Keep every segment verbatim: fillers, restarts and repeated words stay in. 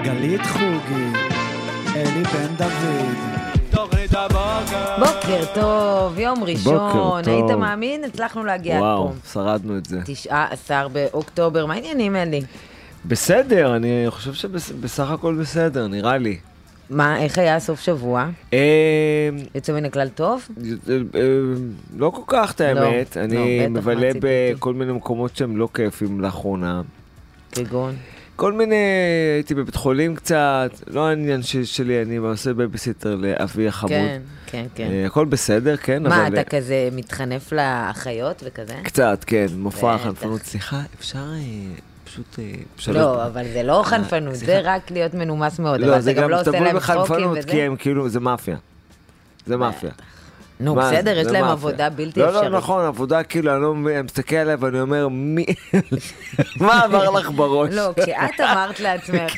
גלית חוגי, אלי בן דוד. תוכנית הבוקר. בוקר טוב, יום ראשון, טוב. היית מאמין? הצלחנו להגיע עד וואו, פה. שרדנו את זה. תשעה עשר באוקטובר, מה העניינים אלי? בסדר, אני חושב שבסך הכל בסדר, נראה לי. מה, איך היה הסוף שבוע? אה, יוצא מן הכלל טוב? אה, אה, לא כל כך את האמת, לא, אני בטח, מבלה מה ציפיתי? בכל מיני מקומות שהם לא כיפים לאחרונה. כגון? כל מיני, הייתי בבית חולים קצת, לא העניין ש- שלי, אני עושה בייביסיטר לאבי החמוד. כן, כן, כן. אה, הכל בסדר, כן, מה, אבל... אתה כזה מתחנף לאחיות וכזה? קצת, כן, מופע בטח. חנפנות. סליחה, אפשר אה, פשוט... אה, שלוש לא, דקות? אבל זה לא חנפנות, סליחה. זה רק להיות מנומס מאוד, לא, אבל זה אתה גם לא עושה תבוא להם בחנפנות, צחוקים כי וזה? הם כאילו, זה מאפיה. זה מאפיה. נו, מה, בסדר, יש זה להם מאפיה. עבודה בלתי לא, אפשרית. לא, נכון, עבודה, כאילו, אני לא מבין, אני מסתכל עליה ואני אומר, מי... מה עבר לך בראש? לא, כשאת אמרת לעצמך,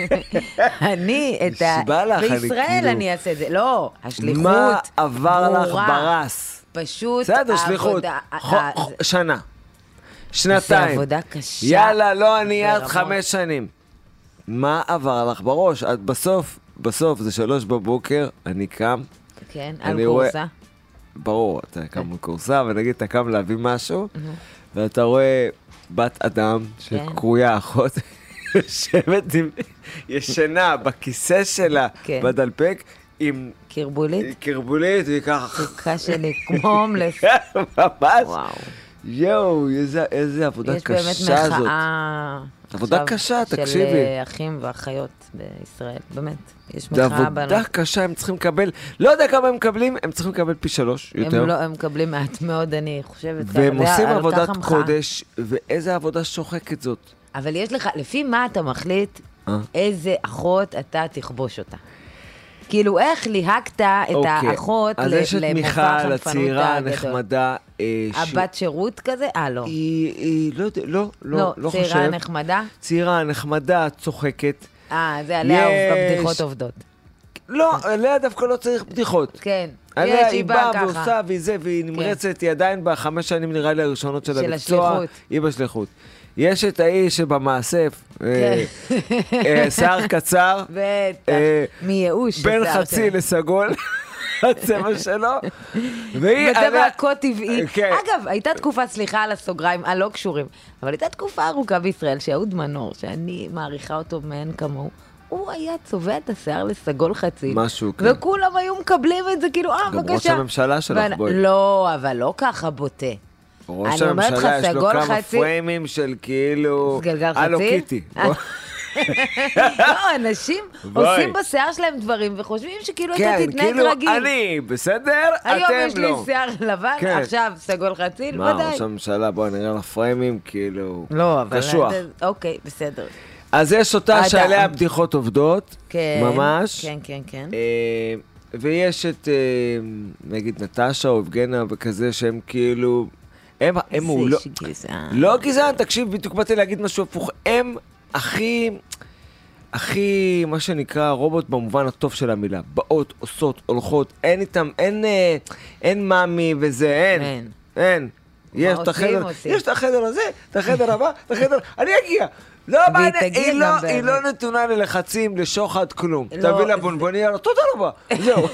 אני את ה... נשבע לך, אני בישראל כאילו- אני אעשה את זה. לא, השליחות מה עבר לך ברורה. ברס? פשוט בסדר, שליחות. העבודה... חו- ה- חו- זה- שנה. זה שנתיים. עבודה קשה. יאללה, לא, אני עד ברמות. חמש שנים. מה עבר לך בראש? את בסוף, בסוף, זה שלוש בבוקר, אני קם, כן, אני על רואה- קורסה. ברור, אתה קם מקורסה, ונגיד אתה קם להביא משהו, ואתה רואה בת אדם שקרויה אחות, יושבת עם, ישנה בכיסא שלה, כן. בדלפק, עם קרבולית? קרבולית, והיא ככה, חוקה שלי, כמו הומלס. ממש, וואו. יואו, איזה- איזה עבודה יש באמת קשה זאת. מחאה... עבודה עכשיו קשה, של תקשיבי. אה, אחים ואחיות בישראל, באמת. יש זה מחאה עבודה בנו. קשה, הם צריכים לקבל, לא יודע כמה הם מקבלים, הם צריכים לקבל פי שלוש יותר. הם לא, הם מקבלים מעט מאוד, אני חושבת. והם ככה, עושים ועל עבודת כך המחאה. קודש, ואיזה עבודה שוחקת זאת. אבל יש לך, לפי מה אתה מחליט אה? איזה אחות אתה תכבוש אותה? כאילו, איך ליהקת את אוקיי. האחות אז ל- יש את למופע מיכל, החנפנות הצעירה הגדול? הנחמדה. אה, ש- הבת שירות כזה? אה, לא. היא, היא, לא יודע, לא, לא, לא, לא חושב. צעירה נחמדה? צעירה, נחמדה, צוחקת. אה, זה עליה יש. הבדיחות עובדות. לא, עליה דווקא לא צריך בדיחות. כן. עליה יש, היא היא באה באה ככה. ועושה והיא זה, והיא נמרצת, היא עדיין בחמש שנים נראה לי הראשונות של של המקצוע. השליחות. היא בשליחות. יש את האיש שבמאסף, אה, כן. אה, שיער קצר, בטח. אה, מייאוש. בין השיער חצי שלה. לסגול, הצבע שלו, והיא בטבע עליה- הכל טבעי. כן. אגב, הייתה תקופה, סליחה על הסוגריים הלא קשורים, אבל הייתה תקופה ארוכה בישראל שאהוד מנור, שאני מעריכה אותו מאין כמוהו, הוא היה צובע את השיער לסגול חצי. משהו, כן. וכולם היו מקבלים את זה, כאילו, אה, גם בבקשה. ראש הממשלה שלך, ואני- בואי. לא, אבל לא ככה בוטה. ראש אני אומרת לך, הממשלה יש לו סגול כמה חצי- פריימים של כאילו... גלגל הלו חצי? קיטי. לא, אנשים בואי. עושים בשיער שלהם דברים, וחושבים שכאילו אתה כן, תתנהג כאילו, רגיל. אני בסדר, היום יש אתם לי לא. שיער לבן, כן. עכשיו סגול חציל, מה, ודאי. ראש הממשלה, בואי נראה לך פריימים, כאילו... לא, אבל... קשוח. אוקיי, בסדר. אז יש אותה אתה- שעליה בדיחות עובדות, כן. ממש. כן, כן, כן. אה, ויש את, אה, נגיד, נטשה או אבגנה וכזה, שהם כאילו... הם, הם הוא לא... זה גזען. לא גזען, תקשיב, בדיוק באתי להגיד משהו הפוך. הם הכי... הכי, מה שנקרא, רובוט במובן הטוב של המילה. באות, עושות, הולכות, אין איתם, אין, אה, אין מאמי וזה, אין. אין. אין. יש את עושים, החדר, עושים. יש את החדר הזה, את החדר הבא, את החדר, אני אגיע. לא, והיא מעניין, תגיע היא גם לא, באמת. היא לא נתונה ללחצים, לשוחד, כלום. לא, תביא לה זה- בונבוניה, לא, תודה רבה, זהו.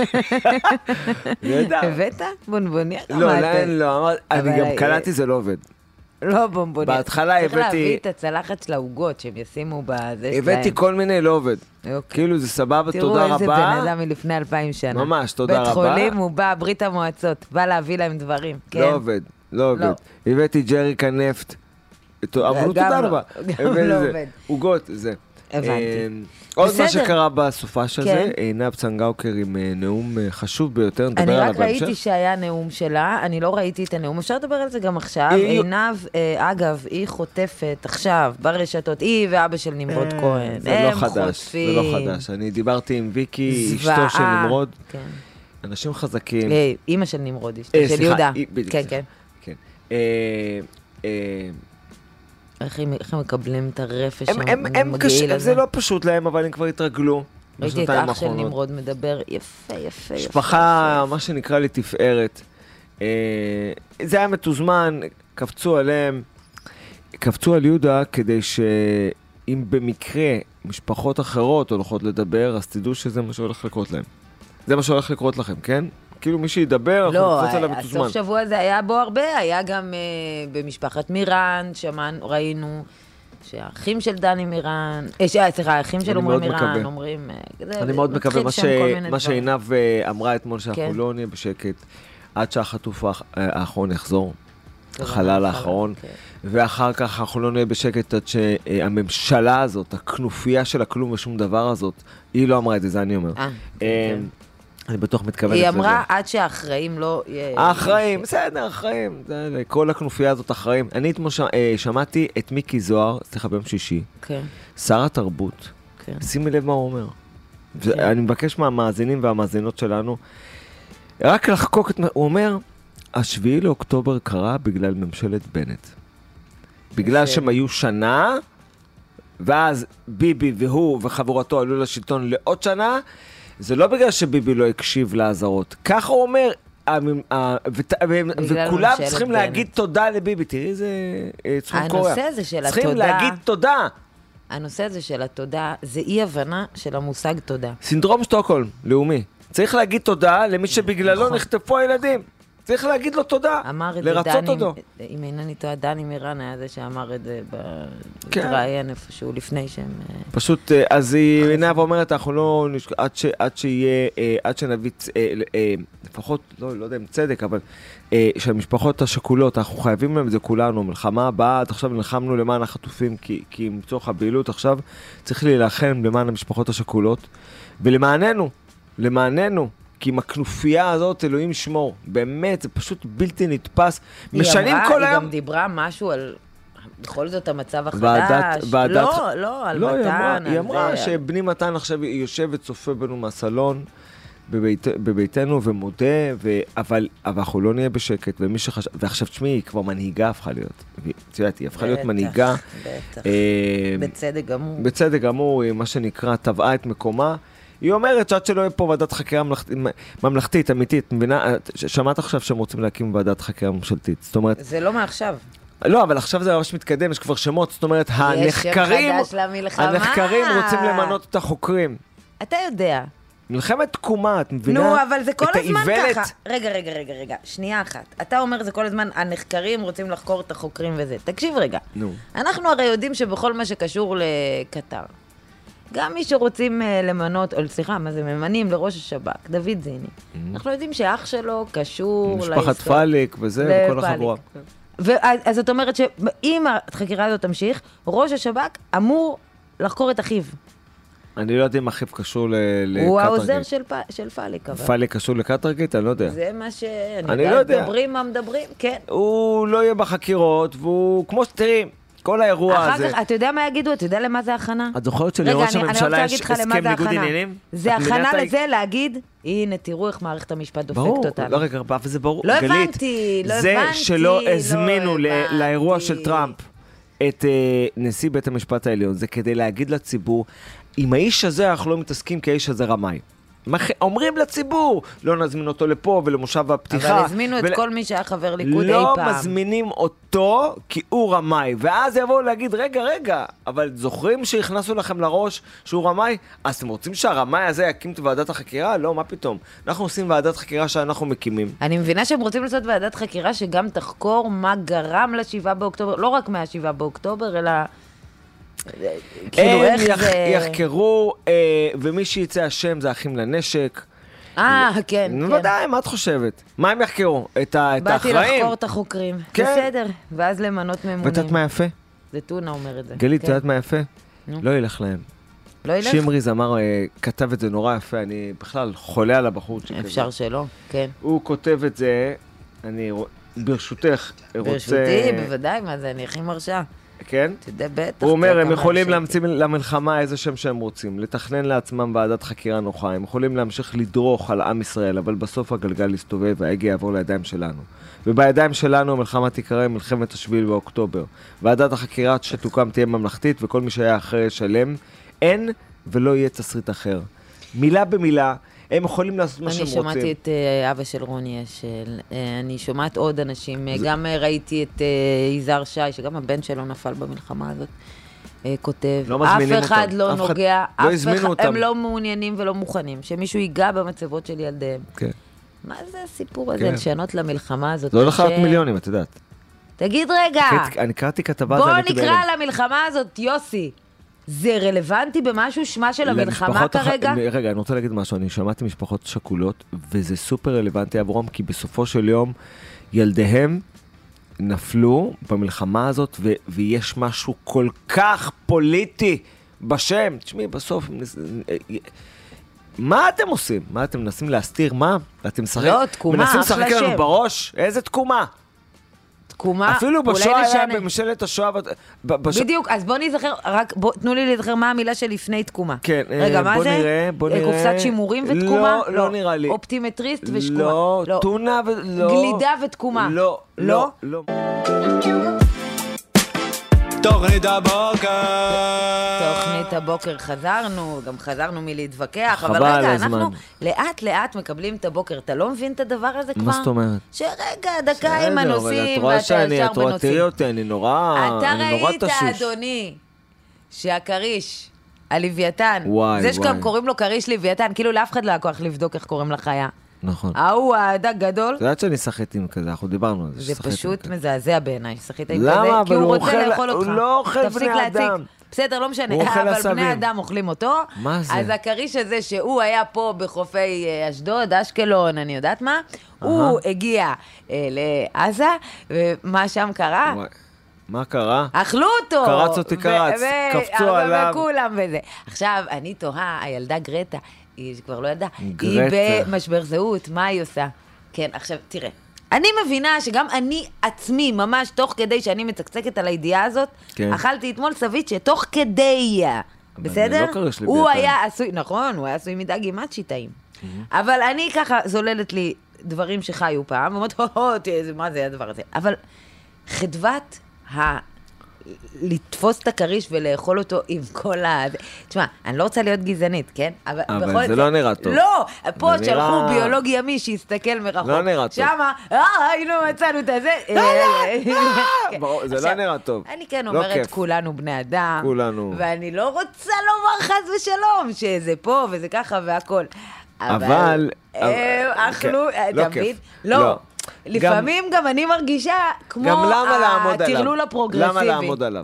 נהדר. הבאת? בונבוניה? לא, מה לא, אתה- לא, אמר- אני אבל, גם אה, קלטתי, זה לא עובד. לא בונבוניה. בהתחלה צריך הבאתי- להביא את הצלחת של העוגות שהם ישימו בזה שלהם. הבאתי כל מיני, לא עובד. אוקיי. כאילו זה סבבה, תראו תודה איזה רבה. בן אדם מלפני אלפיים שנה. ממש, תודה בית רבה. חולים, הוא בא, ברית המועצות, בא להביא להם דברים. כן. לא עובד, לא עובד. הבאתי ג'ריקה נפט. אמרו גם תודה לא, רבה. גם הבאתי לא זה. עובד. עוגות, זה. הבנתי. אה, עוד בסדר. מה שקרה בסופה של כן. זה, עינב צנגאוקר עם אה, נאום אה, חשוב ביותר, נדבר אני עליו רק ראיתי בהמשך. שהיה נאום שלה, אני לא ראיתי את הנאום, אפשר לדבר על זה גם עכשיו. היא- עינב, אה, אגב, היא חוטפת עכשיו ברשתות, היא ואבא של נמרוד כהן, זה לא הם חדש, זה חוטפים. לא חדש. אני דיברתי עם ויקי, זוועה. אשתו של נמרוד, כן. אנשים חזקים. אה, אימא של נמרוד, אשתו אה, של סליחה, יהודה. היא- בדיוק, כן, סליחה. כן. כן. אה, אה, איך הם איך הם מקבלים את הרפש הם- הם- הם המגעיל קשה, הזה? זה לא פשוט להם, אבל הם כבר התרגלו. ראיתי את בשנתיים אח של האחרונות. נמרוד מדבר יפה, יפה, יפה. משפחה, מה שנקרא לי תפארת. אה, זה היה מתוזמן, קפצו עליהם, קפצו על יהודה כדי אם במקרה משפחות אחרות הולכות לדבר, אז תדעו שזה מה שהולך לקרות להם. זה מה שהולך לקרות לכם, כן? כאילו מי שידבר, אנחנו נקפוץ עליו בתוזמן. לא, הסוף שבוע הזה היה בו הרבה, היה גם uh, במשפחת מירן, שמן, ראינו שהאחים של דני מירן, אה, סליחה, האחים של עומרי מירן, אומרים... אני מאוד מקווה, מה שעינב אמרה אתמול, שאנחנו לא נהיה בשקט, עד שהחטוף האחרון יחזור, החלל האחרון, ואחר כך אנחנו לא נהיה בשקט עד שהממשלה הזאת, הכנופיה של הכלום ושום דבר הזאת, היא לא אמרה את זה, זה אני אומר. אני בטוח מתכוונת לזה. היא אמרה עד שהאחראים לא... האחראים, בסדר, האחראים. כל הכנופיה הזאת אחראים. אני אתמול שמעתי את מיקי זוהר, סליחה, ביום שישי, שר התרבות. שימי לב מה הוא אומר. אני מבקש מהמאזינים והמאזינות שלנו, רק לחקוק את... הוא אומר, השביעי לאוקטובר קרה בגלל ממשלת בנט. בגלל שהם היו שנה, ואז ביבי והוא וחבורתו עלו לשלטון לעוד שנה, זה לא בגלל שביבי לא הקשיב לעזרות. ככה הוא אומר, וכולם צריכים להגיד תודה לביבי. תראי איזה צפון קוריאה. הנושא הזה של התודה... צריכים להגיד תודה. הנושא הזה של התודה, זה אי הבנה של המושג תודה. סינדרום שטוקהולם, לאומי. צריך להגיד תודה למי שבגללו נחטפו הילדים. צריך להגיד לו תודה, לרצות אותו. אם אינני טועה, דני מירן היה זה שאמר את זה בתראיין איפשהו לפני שהם... פשוט, אז היא עיניו אומרת, אנחנו לא... עד שיהיה, עד שנביא, לפחות, לא יודע אם צדק, אבל שהמשפחות השכולות, אנחנו חייבים להם את זה כולנו, מלחמה הבאה, עד עכשיו נלחמנו למען החטופים, כי עם צורך הבעילות עכשיו צריך להילחם למען המשפחות השכולות, ולמעננו, למעננו, כי עם הכנופיה הזאת, אלוהים שמור. באמת, זה פשוט בלתי נתפס. משנים כל היום... היא גם דיברה משהו על... בכל זאת המצב החדש. לא, לא, על מתן. היא אמרה שבני מתן עכשיו יושב וצופה בנו מהסלון, בביתנו, ומודה, אבל אנחנו לא נהיה בשקט, ומי שחשב... ועכשיו תשמעי, היא כבר מנהיגה הפכה להיות. את יודעת, היא הפכה להיות מנהיגה. בטח, בצדק גמור. בצדק גמור, מה שנקרא, טבעה את מקומה. היא אומרת שעד שלא יהיה פה ועדת חקירה ממלכתית, אמיתית, מבינה, שמעת עכשיו שהם רוצים להקים ועדת חקירה ממשלתית, זאת אומרת... זה לא מעכשיו. לא, אבל עכשיו זה ממש מתקדם, יש כבר שמות, זאת אומרת, הנחקרים, הנחקרים רוצים למנות את החוקרים. אתה יודע. מלחמת תקומה, את מבינה? נו, אבל זה כל הזמן ככה. רגע, רגע, רגע, רגע, שנייה אחת. אתה אומר זה כל הזמן, הנחקרים רוצים לחקור את החוקרים וזה. תקשיב רגע. נו. אנחנו הרי יודעים שבכל מה שקשור לקטר, גם מי שרוצים למנות, או סליחה, מה זה ממנים לראש השב"כ, דוד זיני. אנחנו יודעים שאח שלו קשור... משפחת פאליק וזה, וכל החבורה. אז זאת אומרת שאם החקירה הזאת תמשיך, ראש השב"כ אמור לחקור את אחיו. אני לא יודע אם אחיו קשור לקטרגית. הוא העוזר של פאליק. פאליק קשור לקטרגית? אני לא יודע. זה מה ש... אני לא יודע. מדברים מה מדברים, כן. הוא לא יהיה בחקירות, והוא כמו שתרים. כל האירוע הזה. אחר כך, אתה יודע מה יגידו? אתה יודע למה זה הכנה? את זוכרת שלראש הממשלה יש הסכם ניגוד עניינים? זה הכנה לזה להגיד, הנה, תראו איך מערכת המשפט דופקת אותנו. לא רגע, אבל זה ברור. לא הבנתי, לא הבנתי. זה שלא הזמינו לאירוע של טראמפ את נשיא בית המשפט העליון, זה כדי להגיד לציבור, עם האיש הזה אנחנו לא מתעסקים כי האיש הזה רמאי. אומרים לציבור, לא נזמין אותו לפה ולמושב הפתיחה. אבל הזמינו את כל מי שהיה חבר ליכוד אי פעם. לא מזמינים אותו כי הוא רמאי, ואז יבואו להגיד, רגע, רגע, אבל זוכרים שהכנסנו לכם לראש שהוא רמאי? אז אתם רוצים שהרמאי הזה יקים את ועדת החקירה? לא, מה פתאום? אנחנו עושים ועדת חקירה שאנחנו מקימים. אני מבינה שהם רוצים לעשות ועדת חקירה שגם תחקור מה גרם לשבעה באוקטובר, לא רק מהשבעה באוקטובר, אלא... הם יחקרו, ומי שיצא השם זה אחים לנשק. אה, כן. ודאי, מה את חושבת? מה הם יחקרו? את האחראים? באתי לחקור את החוקרים. בסדר, ואז למנות ממונים. ואת יודעת מה יפה? זה טונה אומר את זה. גלית, את יודעת מה יפה? לא ילך להם. לא ילך? שמרי זמר כתב את זה נורא יפה, אני בכלל חולה על הבחור שכזה. אפשר שלא, כן. הוא כותב את זה, אני ברשותך רוצה... ברשותי, בוודאי, מה זה, אני הכי מרשה. כן? תדע בטח. הוא אומר, הם יכולים להמציא למלחמה איזה שם שהם רוצים, לתכנן לעצמם ועדת חקירה נוחה, הם יכולים להמשיך לדרוך על עם ישראל, אבל בסוף הגלגל יסתובב וההגה יעבור לידיים שלנו. ובידיים שלנו המלחמה תיקרא מלחמת השביעי באוקטובר. ועדת החקירה שתוקם תהיה ממלכתית, וכל מי שהיה אחר ישלם, אין ולא יהיה תסריט אחר. מילה במילה, הם יכולים לעשות מה שהם רוצים. אני שמעתי את אבא של רוני אשל, אני שומעת עוד אנשים, גם ראיתי את יזהר שי, שגם הבן שלו נפל במלחמה הזאת. כותב, לא מזמינים אף אחד אותם. לא אף אחד- נוגע, לא אף הזמינו אחד- אותם. הם לא מעוניינים ולא מוכנים, שמישהו ייגע במצבות של ילדיהם. כן. מה זה הסיפור הזה, כן. לשנות למלחמה הזאת? זה הולך ש- להיות מיליונים, את יודעת. תגיד רגע, קראתי- אני קראתי כתבה, בוא זה עליתי נקרא בהלם. למלחמה הזאת, יוסי. זה רלוונטי במשהו שמה של המלחמה למשפחות הח- כרגע? רגע, אני רוצה להגיד משהו, אני שמעתי משפחות שכולות, וזה סופר רלוונטי עבורם, כי בסופו של יום, ילדיהם נפלו במלחמה הזאת, ו- ויש משהו כל כך פוליטי בשם. תשמעי, בסוף... מה אתם עושים? מה אתם מנסים להסתיר? מה? אתם משחק... לא, תקומה, מנסים אחלה לשחק לנו שם. בראש? איזה תקומה? תקומה, אפילו אולי בשואה היה נשנה. בממשלת השואה... ב- בש- בדיוק, אז בוא נזכר, רק בוא, תנו לי להיזכר מה המילה של לפני תקומה. כן, רגע, אה, מה בוא זה? נראה, בוא אה, נראה. קופסת שימורים ותקומה? לא, לא נראה לי. אופטימטריסט ושקומה. לא, טונה ולא. גלידה ותקומה. לא, לא? לא. תוכנית הבוקר. תוכנית הבוקר חזרנו, גם חזרנו מלהתווכח, חבל אבל רגע, הזמן. אנחנו לאט לאט מקבלים את הבוקר. אתה לא מבין את הדבר הזה כבר? מה זאת אומרת? שרגע, דקה עם בסדר, אבל הנושאים, את רואה ואתה שאני, ישר את רואה, בנושאים. תראי אותי, אני נורא, אתה אני נורא ראית, תשוש. אדוני, שהכריש, הלוויתן, וואי, זה שגם וואי. קוראים לו כריש לוויתן, כאילו לאף אחד לא היה כוח לבדוק איך קוראים לחיה. נכון. ההוא הדג גדול, את יודעת שאני שחט עם כזה, אנחנו דיברנו על זה. זה ששחט עם פשוט כזה. מזעזע בעיניי, שחית עם למה? כזה, אבל כי הוא הוא רוצה אוכל- לאכול הוא אותך. לא אוכל תפסיק בני להציק. אדם. בסדר, לא משנה, הוא אוכל אבל עשבים. בני אדם אוכלים אותו. מה זה? אז הכריש הזה שהוא היה פה בחופי אה, אשדוד, אשקלון, אני יודעת מה, הוא הגיע אה, לעזה, ומה שם קרה? וואי, מה קרה? אכלו אותו. קרץ אותי ו- קרץ, ו- קפצו אבל- עליו. וכולם וזה. עכשיו, אני תוהה, הילדה גרטה, היא כבר לא ילדה, היא גרטה. במשבר זהות, מה היא עושה? כן, עכשיו, תראה. אני מבינה שגם אני עצמי, ממש תוך כדי שאני מצקצקת על הידיעה הזאת, כן. אכלתי אתמול סביץ' שתוך כדי, בסדר? לא קרש הוא לוויתן. היה עשוי, נכון, הוא היה עשוי מדג עם מאצ'י טעים. אבל אני ככה זוללת לי דברים שחיו פעם, ואומרת, הו, תראה, זה- מה זה הדבר הזה? אבל חדוות ה... לתפוס את הכריש ולאכול אותו עם כל ה... תשמע, אני לא רוצה להיות גזענית, כן? אבל בכל זה לא נראה טוב. לא, פה זה שלחו נראה- ביולוג ימי שיסתכל מרחוק. לא נראה טוב. שמה, אה, היינו מצאנו את הזה. כן. ברור, זה לא עכשיו, נרא טוב. אני כן לא אומרת, כיף. כולנו בני אדם. כולנו. ואני לא רוצה לומר חס ושלום, שזה פה וזה ככה והכל. אבל- אה, אבל- אכלו, כן, לא אתה כיף. מבין? לא. לא. לפעמים גם אני מרגישה כמו גם למה לעמוד עליו? הטרלול הפרוגרסיבי. למה לעמוד עליו?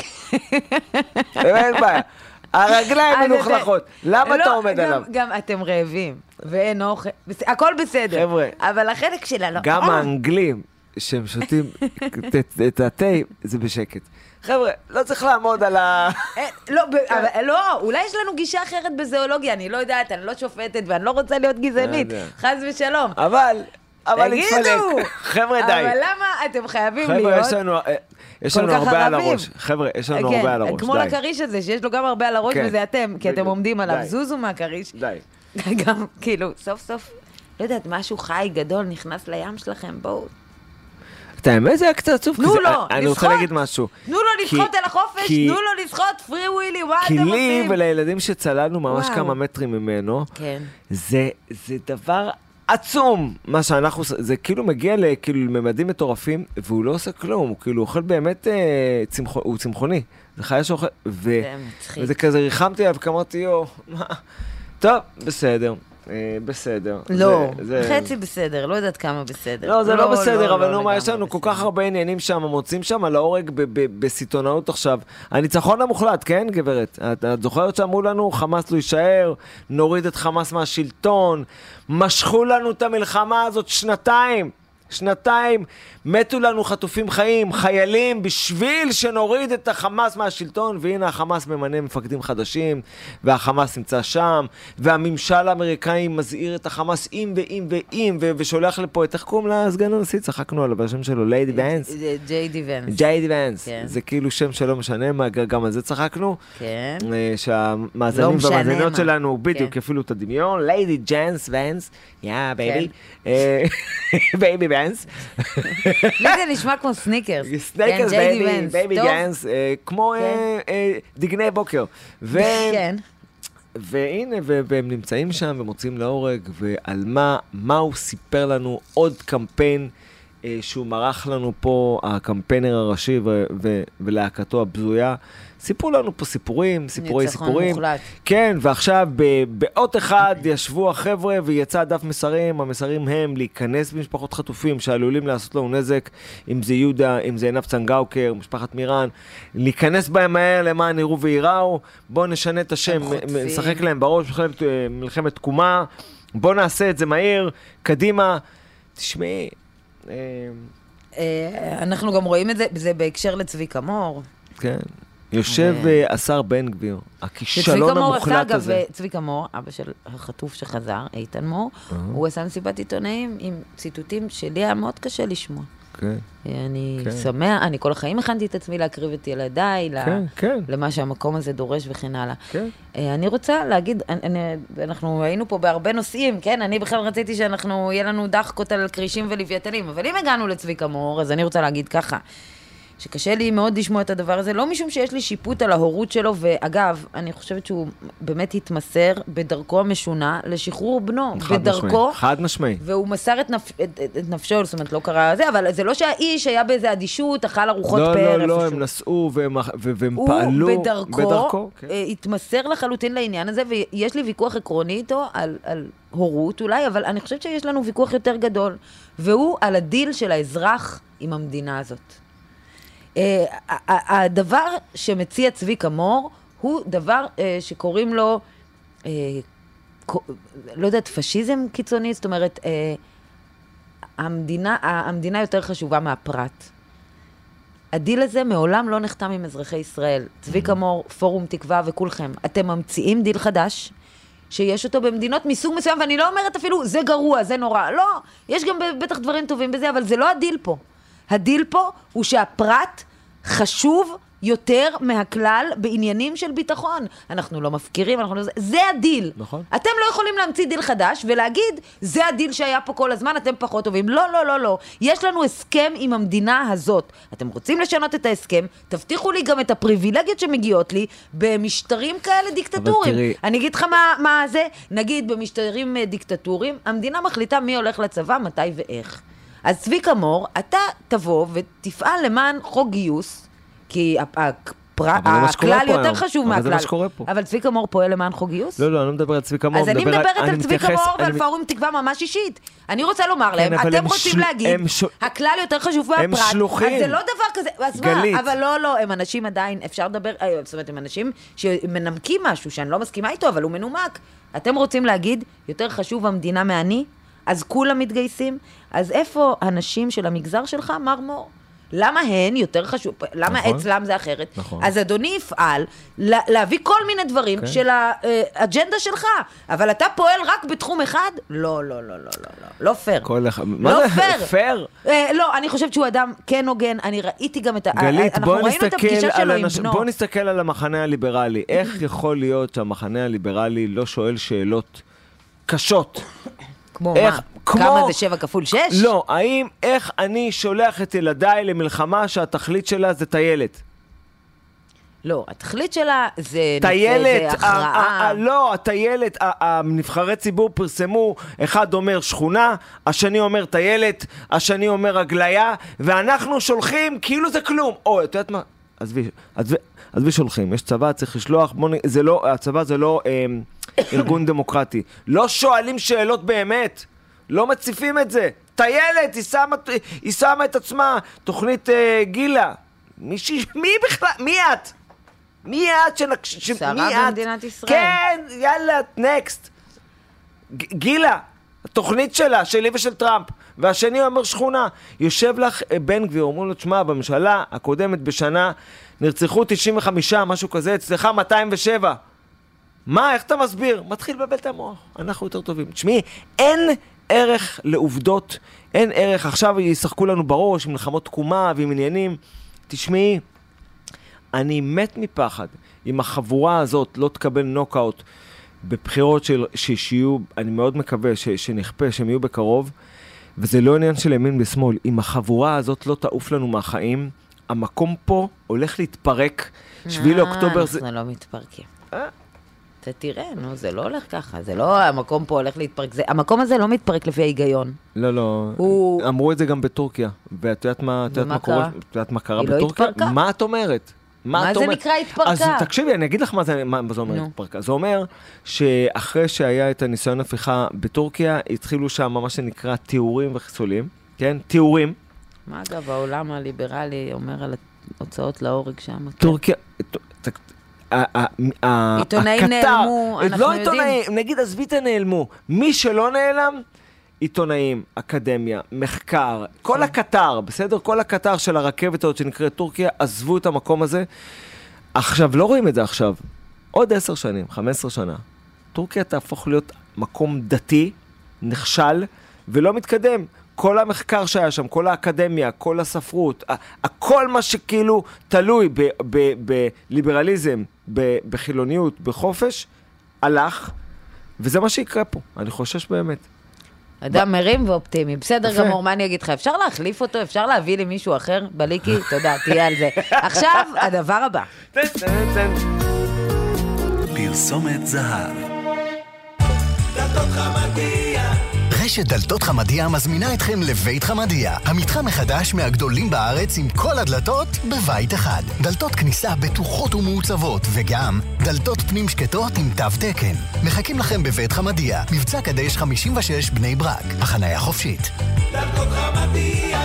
אין בעיה. הרגליים אז מלוכלכות. אתה- למה לא, אתה עומד גם- עליו? גם אתם רעבים, ואין אוכל, בס- הכל בסדר. חבר'ה, אבל החלק שלה לא... גם אה, האנגלים שהם שותים את- את התה, זה בשקט. חבר'ה, לא צריך לעמוד על ה... אה, לא, ב- אבל- לא, אולי יש לנו גישה אחרת בזואולוגיה, אני לא יודעת, אני לא שופטת, ואני לא רוצה להיות גזענית, לא יודע. חס ושלום. אבל, אבל תגידו! להתפלק. חבר'ה, די. אבל למה אתם חייבים חבר'ה, להיות... יש לנו... אה, יש כל לנו כך הרבה על ערבים. הראש. חבר'ה, יש לנו כן, הרבה על הראש. כמו די. לכריש הזה, שיש לו גם הרבה על הראש, כן. וזה אתם, כי אתם בדיוק. עומדים עליו. די. זוזו מהכריש. די. גם, כאילו, סוף סוף, לא יודעת, משהו חי גדול נכנס לים שלכם, בואו. את האמת זה היה קצת עצוב. תנו כי זה- לו, אני רוצה לשחות. להגיד משהו. תנו לו כי- לשחות על החופש, כי- תנו לו לשחות, פרי ווילי, מה כי אתם לי עושים? ולילדים שצללנו ממש וואו. כמה מטרים ממנו, כן. זה, זה דבר עצום, מה שאנחנו, זה כאילו מגיע לכאילו לממדים מטורפים, והוא לא עושה כלום, הוא כאילו אוכל באמת, אה, צמחו, הוא צמחוני, זה חיה שאוכל, ו, זה מצחיק. וזה כזה ריחמתי עליו, כאמרתי, יו, מה, טוב, בסדר, אה, בסדר. לא, זה, זה... חצי בסדר, לא יודעת כמה בסדר. לא, זה לא בסדר, אבל נו, מה, לגמרי יש לנו כל כך בסדר. הרבה עניינים שם, מוצאים שם להורג ב- ב- בסיטונאות עכשיו. הניצחון המוחלט, כן, גברת? את, את זוכרת שאמרו לנו, חמאס לא יישאר, נוריד את חמאס מהשלטון, משכו לנו את המלחמה הזאת שנתיים, שנתיים, מתו לנו חטופים חיים, חיילים, בשביל שנוריד את החמאס מהשלטון, והנה החמאס ממנה מפקדים חדשים, והחמאס נמצא שם, והממשל האמריקאי מזהיר את החמאס עם ועם ועם, ו- ושולח לפה את, איך קוראים לה סגן הנשיא? צחקנו עליו, השם שלו, ליידי ונס. זה ג'יי די ונס. ג'יי די ונס. כן. זה כאילו שם שלא משנה, מה, גם על זה צחקנו. כן. אה, שהמאזנים לא משנה והמאזינות מה. שלנו בדיוק כן. יפעילו את הדמיון, ליידי ג'נס ונס, יא בייבי, כן. בייבי ונס, לי זה נשמע כמו סניקרס. סניקרס כן, ג'יי די בייבי, ונס. בייבי טוב? ג'נס, אה, כמו כן. אה, אה, דגני בוקר. ו- כן. והנה, ו- והם נמצאים שם ומוצאים להורג, ועל מה, מה הוא סיפר לנו עוד קמפיין שהוא מרח לנו פה, הקמפיינר הראשי ו- ו- ולהקתו הבזויה, סיפרו לנו פה סיפורים, סיפורי סיפורים. מוחלט. כן, ועכשיו באות אחד ישבו החבר'ה ויצא דף מסרים, המסרים הם להיכנס במשפחות חטופים שעלולים לעשות לנו נזק, אם זה יהודה, אם זה עינב צנגאוקר, משפחת מירן, להיכנס בהם מהר למען יראו ויראו, בואו נשנה את השם, נשחק להם בראש, מלחמת, מלחמת תקומה, בואו נעשה את זה מהר, קדימה, תשמעי. אנחנו גם רואים את זה, זה בהקשר לצביקה מור. כן. יושב השר בן גביר, הכישלון המוחלט הזה. אגב, צביקה מור, אבא של החטוף שחזר, איתן מור, הוא עשה מסיבת עיתונאים עם ציטוטים שלי היה מאוד קשה לשמוע. כן. אני שמח, אני כל החיים הכנתי את עצמי להקריב את ילדיי, למה שהמקום הזה דורש וכן הלאה. אני רוצה להגיד, אנחנו היינו פה בהרבה נושאים, כן? אני בכלל רציתי שאנחנו, יהיה לנו דחקות על קרישים ולוויתנים, אבל אם הגענו לצביקה מור, אז אני רוצה להגיד ככה. שקשה לי מאוד לשמוע את הדבר הזה, לא משום שיש לי שיפוט על ההורות שלו, ואגב, אני חושבת שהוא באמת התמסר בדרכו המשונה לשחרור בנו, חד בדרכו. משמעי, חד משמעי. והוא מסר את, נפ... את, את, את נפשו, זאת אומרת, לא קרה זה, אבל זה לא שהאיש היה באיזה אדישות, אכל ארוחות לא, פאר. לא, לא, הם נסעו והם, והם פעלו. הוא בדרכו, בדרכו כן. התמסר לחלוטין לעניין הזה, ויש לי ויכוח עקרוני איתו על, על הורות אולי, אבל אני חושבת שיש לנו ויכוח יותר גדול, והוא על הדיל של האזרח עם המדינה הזאת. Uh, הדבר שמציע צביקה מור הוא דבר uh, שקוראים לו uh, לא יודעת, פשיזם קיצוני, זאת אומרת uh, המדינה, המדינה יותר חשובה מהפרט. הדיל הזה מעולם לא נחתם עם אזרחי ישראל. צביקה מור, פורום תקווה וכולכם, אתם ממציאים דיל חדש שיש אותו במדינות מסוג מסוים, ואני לא אומרת אפילו זה גרוע, זה נורא, לא, יש גם בטח דברים טובים בזה, אבל זה לא הדיל פה. הדיל פה הוא שהפרט חשוב יותר מהכלל בעניינים של ביטחון. אנחנו לא מפקירים, אנחנו לא... זה הדיל. נכון. אתם לא יכולים להמציא דיל חדש ולהגיד, זה הדיל שהיה פה כל הזמן, אתם פחות טובים. לא, לא, לא, לא. יש לנו הסכם עם המדינה הזאת. אתם רוצים לשנות את ההסכם, תבטיחו לי גם את הפריבילגיות שמגיעות לי במשטרים כאלה דיקטטוריים. תראי... אני אגיד לך מה, מה זה, נגיד במשטרים דיקטטוריים, המדינה מחליטה מי הולך לצבא, מתי ואיך. אז צביקה מור, אתה תבוא ותפעל למען חוק גיוס, כי הכלל יותר חשוב מהכלל. אבל צביקה מור פועל למען חוק גיוס? לא, לא, אני לא מדבר על צביקה מור. אז אני מדברת על צביקה מור ועל פורום תקווה ממש אישית. אני רוצה לומר להם, אתם רוצים להגיד, הכלל יותר חשוב מהפרט. הם שלוחים. אז זה לא דבר כזה. גלית. אבל לא, לא, הם אנשים עדיין, אפשר לדבר, זאת אומרת, הם אנשים שמנמקים משהו, שאני לא מסכימה איתו, אבל הוא מנומק. אתם רוצים להגיד, יותר חשוב המדינה מעני? אז כולם מתגייסים? אז איפה הנשים של המגזר שלך, מר מור? למה הן יותר חשוב? למה נכון, אצלם זה אחרת? נכון. אז אדוני יפעל להביא כל מיני דברים כן. של האג'נדה שלך, אבל אתה פועל רק בתחום אחד? לא, לא, לא, לא, לא, לא, לא פייר. כל אחד, מה זה פייר? אה, לא, אני חושבת שהוא אדם כן הוגן, אני ראיתי גם את... גלית, בוא נסתכל, אנש... בוא נסתכל על המחנה הליברלי. איך יכול להיות שהמחנה הליברלי לא שואל שאלות קשות? כמו איך, מה? כמו, כמה זה שבע כפול שש? לא, האם, איך אני שולח את ילדיי למלחמה שהתכלית שלה זה טיילת? לא, התכלית שלה זה... טיילת, זה הכרעה. לא, הטיילת, הנבחרי ציבור פרסמו, אחד אומר שכונה, השני אומר טיילת, השני אומר הגליה, ואנחנו שולחים כאילו זה כלום. או, את יודעת מה? עזבי, עזבי, עזבי שולחים, יש צבא, צריך לשלוח, בוא, זה לא, הצבא זה לא אה, ארגון דמוקרטי. לא שואלים שאלות באמת. לא מציפים את זה. טיילת, היא שמה, היא שמה את עצמה. תוכנית uh, גילה. מי, מי בכלל? מי את? מי את? שנקש... שרה במדינת ישראל. כן, יאללה, נקסט. גילה, התוכנית שלה, שלי ושל טראמפ. והשני אומר שכונה. יושב לך בן גביר, אומרים לו, תשמע, בממשלה הקודמת בשנה נרצחו תשעים וחמישה, משהו כזה, אצלך מאתיים ושבע. מה, איך אתה מסביר? מתחיל לבלבל את המוח. אנחנו יותר טובים. תשמעי, אין... ערך לעובדות, אין ערך, עכשיו ישחקו לנו בראש עם מלחמות תקומה ועם עניינים. תשמעי, אני מת מפחד אם החבורה הזאת לא תקבל נוקאוט בבחירות של, שיהיו, אני מאוד מקווה ש, שנכפה, שהם יהיו בקרוב, וזה לא עניין של ימין ושמאל. אם החבורה הזאת לא תעוף לנו מהחיים, המקום פה הולך להתפרק. שביעי לאוקטובר זה... אנחנו לא מתפרקים. אתה תראה, נו, זה לא הולך ככה, זה לא, המקום פה הולך להתפרק, זה, המקום הזה לא מתפרק לפי ההיגיון. לא, לא, הוא... אמרו את זה גם בטורקיה, ואת יודעת מה, את יודעת מה קורה? את יודעת מה קרה בטורקיה? היא לא התפרקה? מה את אומרת? מה זה נקרא התפרקה? אז תקשיבי, אני אגיד לך מה זה, מה זה אומר התפרקה. זה אומר שאחרי שהיה את הניסיון הפיכה בטורקיה, התחילו שם מה שנקרא תיאורים וחיסולים, כן? תיאורים. מה אגב, העולם הליברלי אומר על הוצאות להורג שם? טורקיה... עיתונאים נעלמו, אנחנו לא יודעים. עיתונאים, נגיד עזבית נעלמו. מי שלא נעלם, עיתונאים, אקדמיה, מחקר, כל הקטר, בסדר? כל הקטר של הרכבת הזאת שנקראת טורקיה, עזבו את המקום הזה. עכשיו, לא רואים את זה עכשיו. עוד עשר שנים, חמש עשרה שנה. טורקיה תהפוך להיות מקום דתי, נכשל, ולא מתקדם. כל המחקר שהיה שם, כל האקדמיה, כל הספרות, הכל מה שכאילו תלוי בליברליזם, בחילוניות, בחופש, הלך, וזה מה שיקרה פה. אני חושש באמת. אדם מרים ואופטימי. בסדר גמור, מה אני אגיד לך? אפשר להחליף אותו? אפשר להביא לי מישהו אחר? בליקי, תודה, תהיה על זה. עכשיו, הדבר הבא. פרסומת זהב. דלתות חמדיה. רשת דלתות חמדיה מזמינה אתכם לבית חמדיה, המתחם מחדש מהגדולים בארץ עם כל הדלתות בבית אחד. דלתות כניסה בטוחות ומעוצבות, וגם דלתות פנים שקטות עם תו תקן. מחכים לכם בבית חמדיה, מבצע קדש חמישים ושש בני ברק, החניה חופשית. דלתות חמדיה.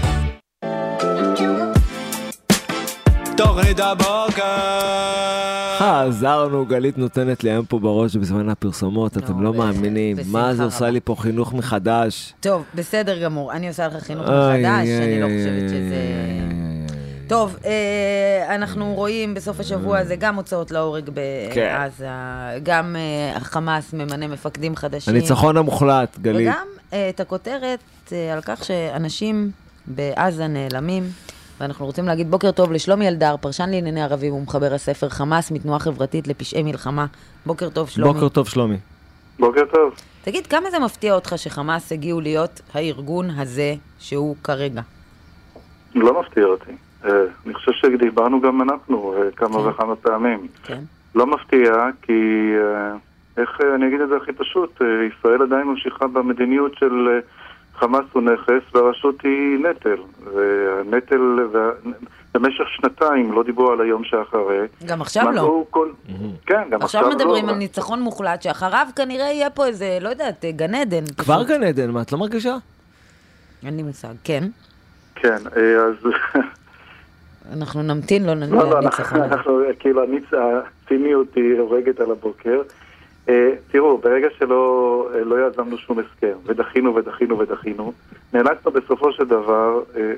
תוכנית הבוקר. חזרנו, גלית נותנת לי היום פה בראש בזמן הפרסומות, אתם לא מאמינים, מה זה עושה לי פה חינוך מחדש? טוב, בסדר גמור, אני עושה לך חינוך מחדש, אני לא חושבת שזה... טוב, אנחנו רואים בסוף השבוע הזה גם הוצאות להורג בעזה, גם החמאס ממנה מפקדים חדשים. הניצחון המוחלט, גלית. וגם את הכותרת על כך שאנשים בעזה נעלמים, ואנחנו רוצים להגיד בוקר טוב לשלומי אלדר, פרשן לענייני ערבים ומחבר הספר חמאס מתנועה חברתית לפשעי מלחמה. בוקר טוב שלומי. בוקר טוב שלומי. בוקר טוב. תגיד, כמה זה מפתיע אותך שחמאס הגיעו להיות הארגון הזה שהוא כרגע? לא מפתיע אותי. אני חושב שדיברנו גם אנחנו כמה וכמה פעמים. כן. לא מפתיע כי, איך אני אגיד את זה הכי פשוט, ישראל עדיין ממשיכה במדיניות של חמאס הוא נכס והרשות היא נטל. והנטל, במשך שנתיים לא דיברו על היום שאחרי. גם עכשיו לא. כל... כן, גם עכשיו לא. עכשיו מדברים על ניצחון מוחלט, שאחריו כנראה יהיה פה איזה, לא יודעת, גן עדן. כבר גן עדן, מה, את לא מרגישה? אין לי מושג, כן. כן, אז... אנחנו נמתין, לא נניח. לא, לא, אנחנו, כאילו, הציניות היא הורגת על הבוקר. תראו, ברגע שלא לא יזמנו שום הסכם, ודחינו ודחינו ודחינו, נאלצנו בסופו של דבר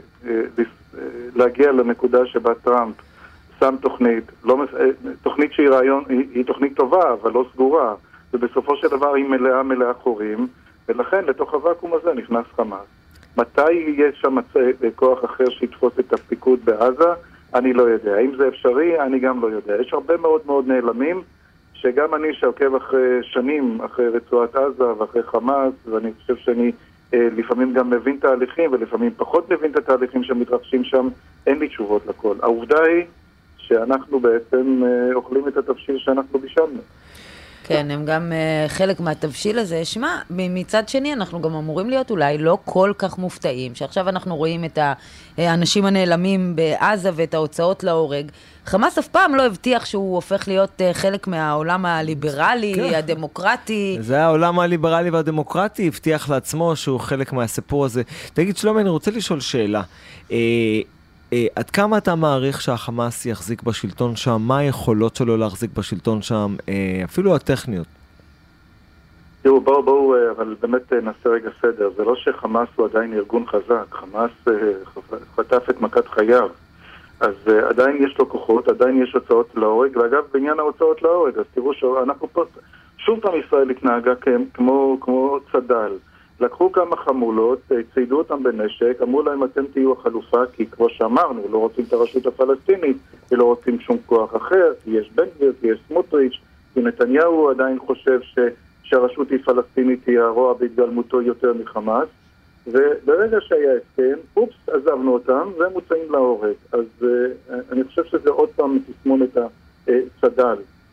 להגיע לנקודה שבה טראמפ שם תוכנית, תוכנית שהיא רעיון, היא תוכנית טובה, אבל לא סגורה, ובסופו של דבר היא מלאה מלאה חורים, ולכן לתוך הוואקום הזה נכנס חמאס. מתי יהיה שם כוח אחר שיתפוס את הפיקוד בעזה? אני לא יודע. אם זה אפשרי, אני גם לא יודע. יש הרבה מאוד מאוד נעלמים, שגם אני שעוקב אחרי שנים, אחרי רצועת עזה ואחרי חמאס, ואני חושב שאני אה, לפעמים גם מבין תהליכים, ולפעמים פחות מבין את התהליכים שמתרחשים שם, אין לי תשובות לכל. העובדה היא שאנחנו בעצם אה, אוכלים את התבשיל שאנחנו בישלנו. כן, הם גם uh, חלק מהתבשיל הזה. שמה, מצד שני אנחנו גם אמורים להיות אולי לא כל כך מופתעים, שעכשיו אנחנו רואים את האנשים הנעלמים בעזה ואת ההוצאות להורג. חמאס אף פעם לא הבטיח שהוא הופך להיות uh, חלק מהעולם הליברלי, כן. הדמוקרטי. זה העולם הליברלי והדמוקרטי, הבטיח לעצמו שהוא חלק מהסיפור הזה. תגיד שלומי, אני רוצה לשאול שאלה. אה... עד כמה אתה מעריך שהחמאס יחזיק בשלטון שם? מה היכולות שלו להחזיק בשלטון שם? אפילו הטכניות. תראו, בואו, בואו, אבל באמת נעשה רגע סדר. זה לא שחמאס הוא עדיין ארגון חזק. חמאס חטף את מכת חייו. אז עדיין יש לו כוחות, עדיין יש הוצאות להורג. ואגב, בעניין ההוצאות להורג, אז תראו שאנחנו פה, שוב פעם ישראל התנהגה כמו, כמו צדל. לקחו כמה חמולות, ציידו אותם בנשק, אמרו להם אתם תהיו החלופה, כי כמו שאמרנו, לא רוצים את הרשות הפלסטינית, ולא רוצים שום כוח אחר, כי יש בן גביר, כי יש סמוטריץ', כי נתניהו עדיין חושב ש, שהרשות היא פלסטינית, היא הרוע בהתגלמותו יותר מחמאס, וברגע שהיה הסכם, אופס, עזבנו אותם, והם מוצאים להורג. אז uh, אני חושב שזה עוד פעם תסמון את הצדל.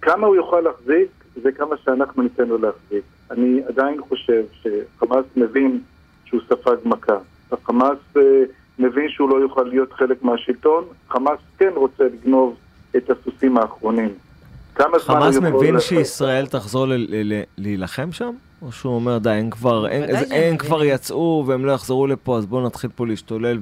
כמה הוא יוכל להחזיק, זה כמה שאנחנו ניתן לו להחזיק. אני עדיין חושב שחמאס מבין שהוא ספג מכה. החמאס uh, מבין שהוא לא יוכל להיות חלק מהשלטון. חמאס כן רוצה לגנוב את הסוסים האחרונים. חמאס מבין שישראל תחזור להילחם שם? או שהוא אומר, די, הם כבר, הם כבר יצאו והם לא יחזרו לפה, אז בואו נתחיל פה להשתולל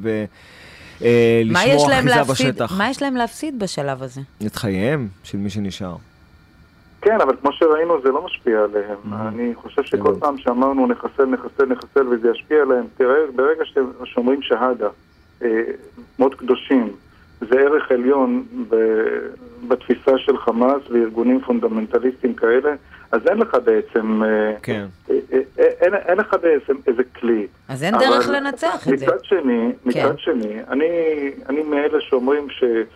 ולשמור אחיזה בשטח. מה יש להם להפסיד בשלב הזה? את חייהם של מי שנשאר. כן, אבל כמו שראינו זה לא משפיע עליהם. אני חושב שכל פעם שאמרנו נחסל, נחסל, נחסל וזה ישפיע עליהם, תראה, ברגע שאומרים שהדה, מאוד קדושים, זה ערך עליון בתפיסה של חמאס וארגונים פונדמנטליסטים כאלה, אז אין לך בעצם, כן. אין, אין לך בעצם איזה כלי. אז אין דרך לנצח את זה. מצד שני, מצד כן. שני, אני, אני מאלה שאומרים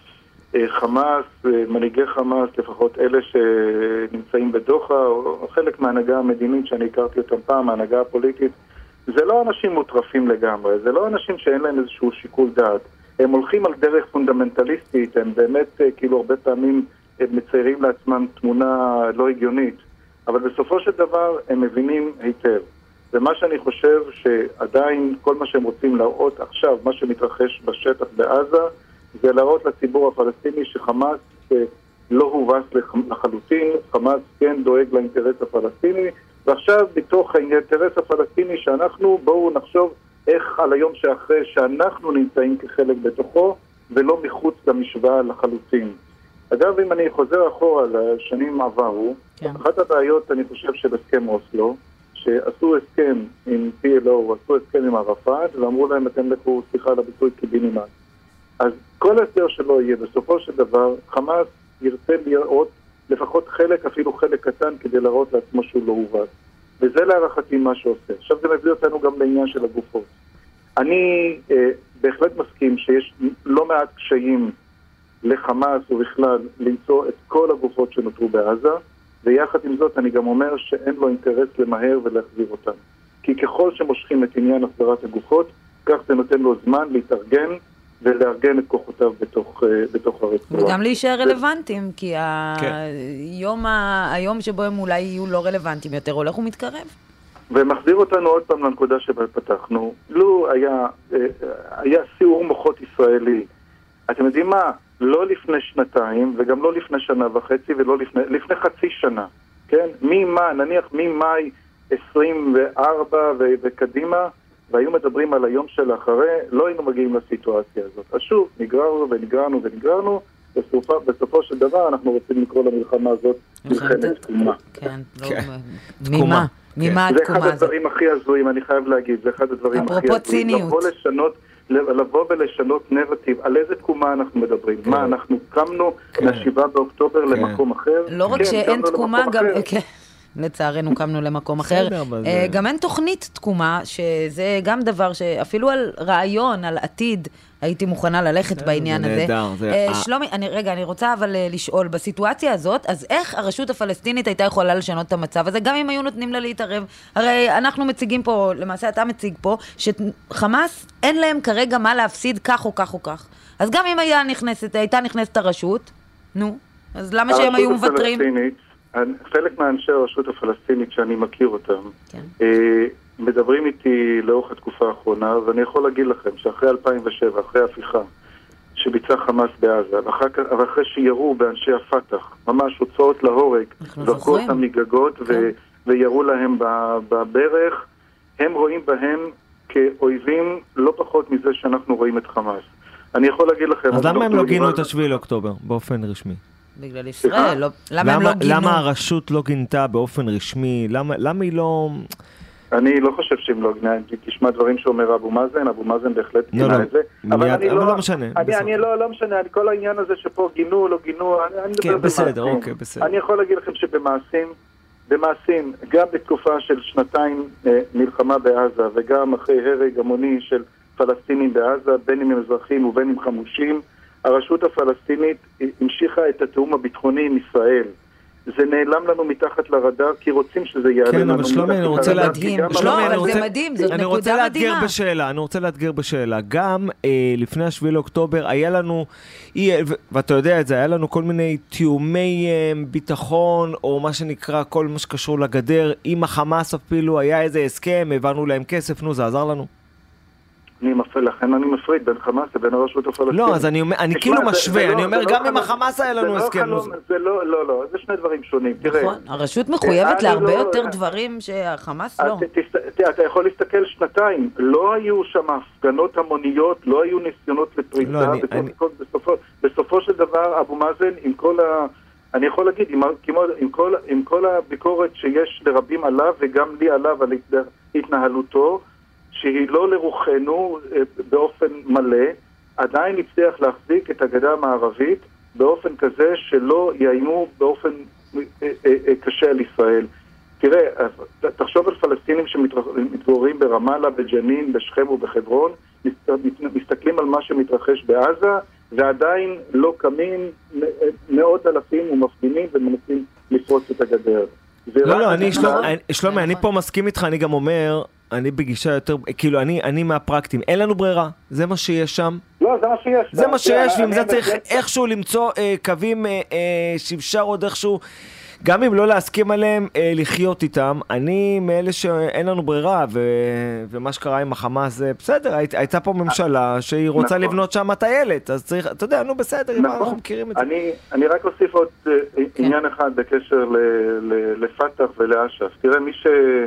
שחמאס, מנהיגי חמאס, לפחות אלה שנמצאים בדוחה, או חלק מההנהגה המדינית שאני הכרתי אותם פעם, ההנהגה הפוליטית, זה לא אנשים מוטרפים לגמרי, זה לא אנשים שאין להם איזשהו שיקול דעת. הם הולכים על דרך פונדמנטליסטית, הם באמת כאילו הרבה פעמים הם מציירים לעצמם תמונה לא הגיונית, אבל בסופו של דבר הם מבינים היטב. ומה שאני חושב שעדיין כל מה שהם רוצים להראות עכשיו, מה שמתרחש בשטח בעזה, זה להראות לציבור הפלסטיני שחמאס לא הובס לחלוטין, חמאס כן דואג לאינטרס הפלסטיני, ועכשיו בתוך האינטרס הפלסטיני שאנחנו, בואו נחשוב איך על היום שאחרי שאנחנו נמצאים כחלק בתוכו, ולא מחוץ למשוואה לחלוטין. אגב, אם אני חוזר אחורה לשנים עברו, כן. אחת הבעיות אני חושב של הסכם אוסלו, שעשו הסכם עם פי אל או, עשו הסכם עם ערפאת, ואמרו להם אתם לכו סליחה לביטוי קיבינימט. אז כל הסדר שלא יהיה, בסופו של דבר, חמאס ירצה לראות לפחות חלק, אפילו חלק קטן, כדי להראות לעצמו שהוא לא הובס. וזה להערכתי מה שעושה. עכשיו זה מביא אותנו גם לעניין של הגופות. אני אה, בהחלט מסכים שיש לא מעט קשיים לחמאס ובכלל למצוא את כל הגופות שנותרו בעזה, ויחד עם זאת אני גם אומר שאין לו אינטרס למהר ולהחזיר אותן. כי ככל שמושכים את עניין החזרת הגופות, כך זה נותן לו זמן להתארגן ולארגן את כוחותיו בתוך, בתוך הרצועה. וגם להישאר רלוונטיים, כי היום, היום שבו הם אולי יהיו לא רלוונטיים יותר, הולך ומתקרב. ומחזיר אותנו עוד פעם לנקודה שבה פתחנו. לו היה, היה סיעור מוחות ישראלי. אתם יודעים מה? לא לפני שנתיים, וגם לא לפני שנה וחצי, ולא לפני, לפני חצי שנה. כן? ממאי, נניח ממאי עשרים וארבע ו- וקדימה, והיו מדברים על היום של האחרי, לא היינו מגיעים לסיטואציה הזאת. אז שוב, נגררנו ונגררנו ונגררנו, בסופו, בסופו של דבר אנחנו רוצים לקרוא למלחמה הזאת מלחמת תקומה. כן, תקומה. ממה זה אחד הדברים הכי הזויים, אני חייב להגיד, זה אחד הדברים הכי הזויים. אפרופו ציניות. לבוא לשנות, לבוא ולשנות נרטיב, על איזה תקומה אנחנו מדברים? מה, אנחנו קמנו מהשבעה באוקטובר למקום אחר? לא רק שאין תקומה, גם... לצערנו קמנו למקום אחר. גם אין תוכנית תקומה, שזה גם דבר שאפילו על רעיון, על עתיד, הייתי מוכנה ללכת בעניין הזה. שלומי, רגע, אני רוצה אבל לשאול, בסיטואציה הזאת, אז איך הרשות הפלסטינית הייתה יכולה לשנות את המצב הזה, גם אם היו נותנים לה להתערב? הרי אנחנו מציגים פה, למעשה אתה מציג פה, שחמאס אין להם כרגע מה להפסיד כך או כך או כך. אז גם אם הייתה נכנסת הרשות, נו, אז למה שהם היו מוותרים? חלק מהאנשי הרשות הפלסטינית שאני מכיר אותם, כן. אה, מדברים איתי לאורך התקופה האחרונה, ואני יכול להגיד לכם שאחרי אלפיים ושבע, אחרי הפיכה שביצע חמאס בעזה, ואחרי, ואחרי שירו באנשי הפתח, ממש הוצאות להורג, זרקו אותם מגגות כן. ו, וירו להם בברך, הם רואים בהם כאויבים לא פחות מזה שאנחנו רואים את חמאס. אני יכול להגיד לכם... אז למה הם לא גינו את השביעי לאוקטובר באופן רשמי? בגלל ישראל, לא, למה הם לא גינו? למה הרשות לא גינתה באופן רשמי? למה, למה היא לא... אני לא חושב שהם לא גינה, תשמע דברים שאומר אבו מאזן, אבו מאזן בהחלט גינה לא, לא. את זה. מיד, אבל אני אבל לא, לא משנה. אני, אני לא, לא משנה, אני, כל העניין הזה שפה גינו, לא גינו, אני, אני כן, בסדר, אוקיי, בסדר. אני יכול להגיד לכם שבמעשים, במעשים, גם בתקופה של שנתיים אה, מלחמה בעזה, וגם אחרי הרג המוני של פלסטינים בעזה, בין אם הם אזרחים ובין אם חמושים, הרשות הפלסטינית המשיכה את התאום הביטחוני עם ישראל. זה נעלם לנו מתחת לרדאר, כי רוצים שזה יעלה לנו. כן, אבל שלומי, אני רוצה להדגים. לא, אבל זה מדהים, זאת אני רוצה נקודה לאתגר מדהימה. בשאלה, אני רוצה לאתגר בשאלה. גם אה, לפני השביעי לאוקטובר היה לנו, אי, ו- ואתה יודע את זה, היה לנו כל מיני תיאומי אה, ביטחון, או מה שנקרא, כל מה שקשור לגדר, עם החמאס אפילו, היה איזה הסכם, הבנו להם כסף, נו, זה עזר לנו. אני מפריד, לכן אני מפריד בין חמאס לבין הרשות הפלסטינית. לא, אז אני, אני כאילו משווה, אני אומר, גם עם החמאס היה לנו הסכם. זה לא, לא, לא, זה שני דברים שונים. נכון, הרשות מחויבת להרבה יותר דברים שהחמאס לא. אתה יכול להסתכל שנתיים, לא היו שם הפגנות המוניות, לא היו ניסיונות לפריצה, בסופו של דבר אבו מאזן עם כל ה... אני יכול להגיד, עם כל הביקורת שיש לרבים עליו וגם לי עליו על התנהלותו, שהיא לא לרוחנו באופן מלא, עדיין הצליח להחזיק את הגדה המערבית באופן כזה שלא יאיימו באופן קשה על ישראל. תראה, תחשוב על פלסטינים שמתגוררים ברמאללה, בג'נין, בשכם ובחברון, מסתכלים על מה שמתרחש בעזה, ועדיין לא קמים מאות אלפים ומפגינים ומנסים לפרוץ את הגדר. לא, לא, אני, שלומי, אני פה מסכים איתך, אני גם אומר, אני בגישה יותר, כאילו, אני, אני מהפרקטים, אין לנו ברירה, זה מה שיש שם. לא, זה מה שיש. זה מה שיש, ועם זה צריך איכשהו למצוא אה, קווים אה, אה, שאפשר עוד איכשהו, גם אם לא להסכים עליהם, אה, לחיות איתם. אני מאלה שאין לנו ברירה, ו, ומה שקרה עם החמאס זה בסדר, הי, הייתה פה ממשלה שהיא רוצה נכון. לבנות שם טיילת, אז צריך, אתה יודע, נו בסדר, נכון. אנחנו מכירים את זה. אני, אני רק אוסיף עוד כן. עניין אחד בקשר ל, ל, לפתח ולאש"ף. תראה, מי ש...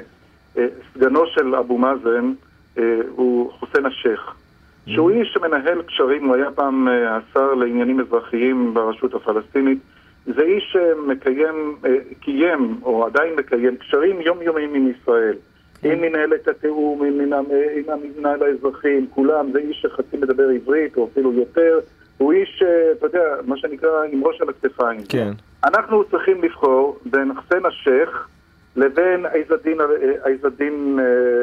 סגנו של אבו מאזן הוא חוסיין השייח, שהוא איש שמנהל קשרים, הוא היה פעם השר לעניינים אזרחיים ברשות הפלסטינית, זה איש שמקיים, קיים או עדיין מקיים קשרים יומיומיים עם ישראל, עם מנהלת התיאום, עם המנהל האזרחי, עם כולם, זה איש שחצי מדבר עברית או אפילו יותר, הוא איש, אתה יודע, מה שנקרא עם ראש על הכתפיים. כן. אנחנו צריכים לבחור בין חוסיין השייח לבין איזה דין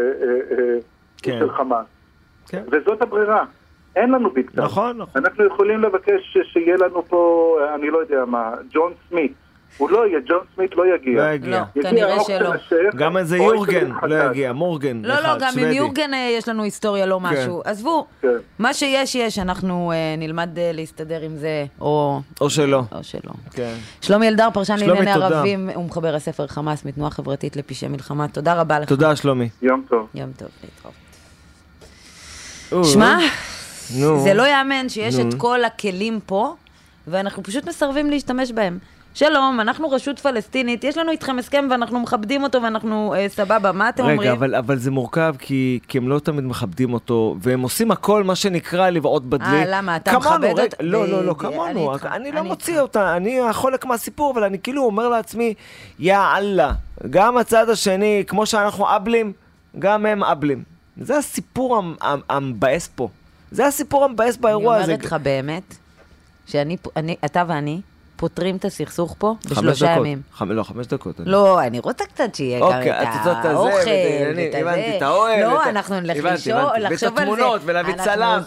של חמאס. וזאת הברירה. אין לנו בקצת. נכון, נכון. אנחנו יכולים לבקש שיהיה לנו פה, אני לא יודע מה, ג'ון סמית. הוא לא יהיה, ג'ון סמית לא יגיע. לא יגיע. לא, כנראה שלא. גם איזה יורגן לא יגיע, מורגן. לא, לא, גם עם יורגן יש לנו היסטוריה לא משהו. עזבו, מה שיש יש, אנחנו נלמד להסתדר עם זה, או... או שלא. או שלא. שלומי אלדר, פרשן לענייני ערבים, הוא מחבר הספר חמאס, מתנועה חברתית לפשעי מלחמה. תודה רבה לך. תודה, שלומי. יום טוב. יום טוב, להתראות. שמע, זה לא יאמן שיש את כל הכלים פה, ואנחנו פשוט מסרבים להשתמש בהם. שלום, אנחנו רשות פלסטינית, יש לנו איתכם הסכם ואנחנו מכבדים אותו ואנחנו אה, סבבה, מה אתם רגע, אומרים? רגע, אבל, אבל זה מורכב כי, כי הם לא תמיד מכבדים אותו, והם עושים הכל מה שנקרא לבעוט בדלי. אה, למה? אתה מכבד אותו? לא, לא, לא, כמונו, אני, אני לא מוציא אותה, אני החולק מהסיפור, אבל אני כאילו אומר לעצמי, יא אללה, גם הצד השני, כמו שאנחנו אבלים, גם הם אבלים. זה הסיפור המבאס פה. זה הסיפור המבאס באירוע הזה. אני אומרת לך באמת, שאני, אני, אתה ואני, פותרים את הסכסוך פה בשלושה ימים. לא, חמש דקות. לא, אני רוצה קצת שיהיה גם את האוכל, הבנתי, את האוהל. לא, אנחנו נלך לחשוב על זה. ואת התמונות, ולהביא צלם.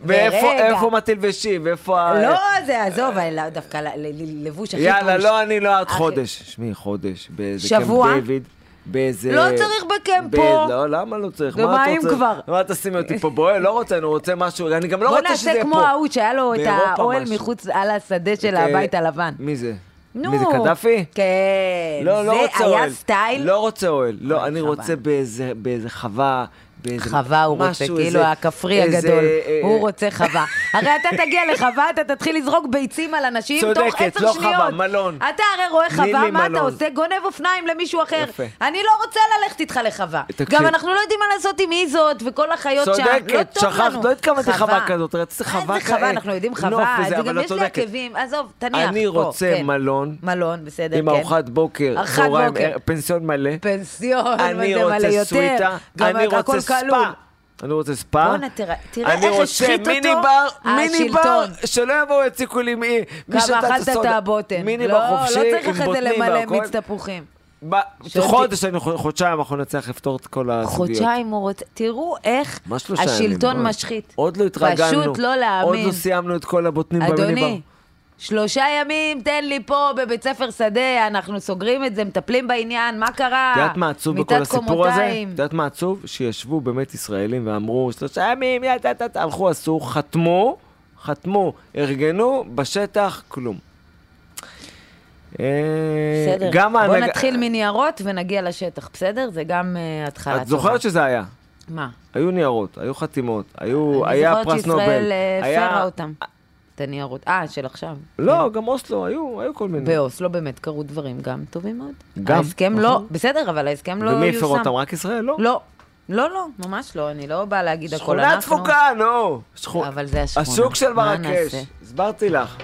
ואיפה מטיל ושיב, ואיפה... לא, זה עזוב, דווקא לבוש הכי... יאללה, לא, אני לא עד חודש. שמי, חודש. שבוע. באיזה... לא צריך בקמפ פה. לא, למה לא צריך? ומה אם כבר? מה תשימי אותי פה בועל? לא רוצה, אני רוצה משהו, אני גם לא רוצה שזה יהיה פה. בוא נעשה כמו ההוא שהיה לו את האוהל מחוץ על השדה של הבית הלבן. מי זה? מי זה, קדאפי? כן. לא, לא רוצה אוהל. זה היה סטייל? לא רוצה אוהל. לא, אני רוצה באיזה חווה... חווה הוא רוצה, כאילו הכפרי הגדול, הוא רוצה חווה. הרי אתה תגיע לחווה, אתה תתחיל לזרוק ביצים על אנשים תוך עשר שניות. צודקת, לא חווה, מלון. אתה הרי רואה חווה, מה אתה עושה? גונב אופניים למישהו אחר. אני לא רוצה ללכת איתך לחווה. גם אנחנו לא יודעים מה לעשות עם איזות וכל החיות שם. צודקת, שכחת, לא התכוונתי חווה כזאת, רציתי חווה כאלה. חווה, אנחנו יודעים חווה, זה גם יש לה עקבים. עזוב, תניח. אני רוצה מלון. מלון, בסדר, עם ארוחת בוקר, פנסיון מלא. פנסיון, מלא יותר. אני רוצה ספא. אני רוצה ספא. בוא'נה, תראה איך השחית אותו מיני בר, מיני בר, שלא יבואו יציקו לי מי גם אכלת את הבוטן. מיני בר חופשי, לא צריך אחרי זה למלא מיץ תפוחים. חודש, חודשיים אנחנו נצליח לפתור את כל הסוגיות. חודשיים הוא רוצה, תראו איך השלטון משחית. עוד לא התרגלנו. פשוט לא להאמין. עוד לא סיימנו את כל הבוטנים במיני בר. אדוני, שלושה ימים, תן לי פה בבית ספר שדה, אנחנו סוגרים את זה, מטפלים בעניין, מה קרה? את יודעת מה עצוב בכל הסיפור הזה? את יודעת מה עצוב? שישבו באמת ישראלים ואמרו, שלושה ימים, יא, יא, יא, הלכו, עשו, חתמו, חתמו, ארגנו, בשטח, כלום. בסדר, בוא נתחיל מניירות ונגיע לשטח, בסדר? זה גם התחלה טובה. את זוכרת שזה היה? מה? היו ניירות, היו חתימות, היה פרס נובל. אני זוכרת שישראל פרה אותם. את הניירות. אה, של עכשיו. לא, גם אוסלו, היו, היו כל מיני. באוסלו באמת קרו דברים גם טובים מאוד. גם? ההסכם לא, בסדר, אבל ההסכם לא יושם. ומי הפר אותם? רק ישראל? לא. לא. לא, לא, ממש לא, אני לא באה להגיד הכל. שכונת תפוקה, נו. אבל זה השכונה. השוק של מרקש. הסברתי לך.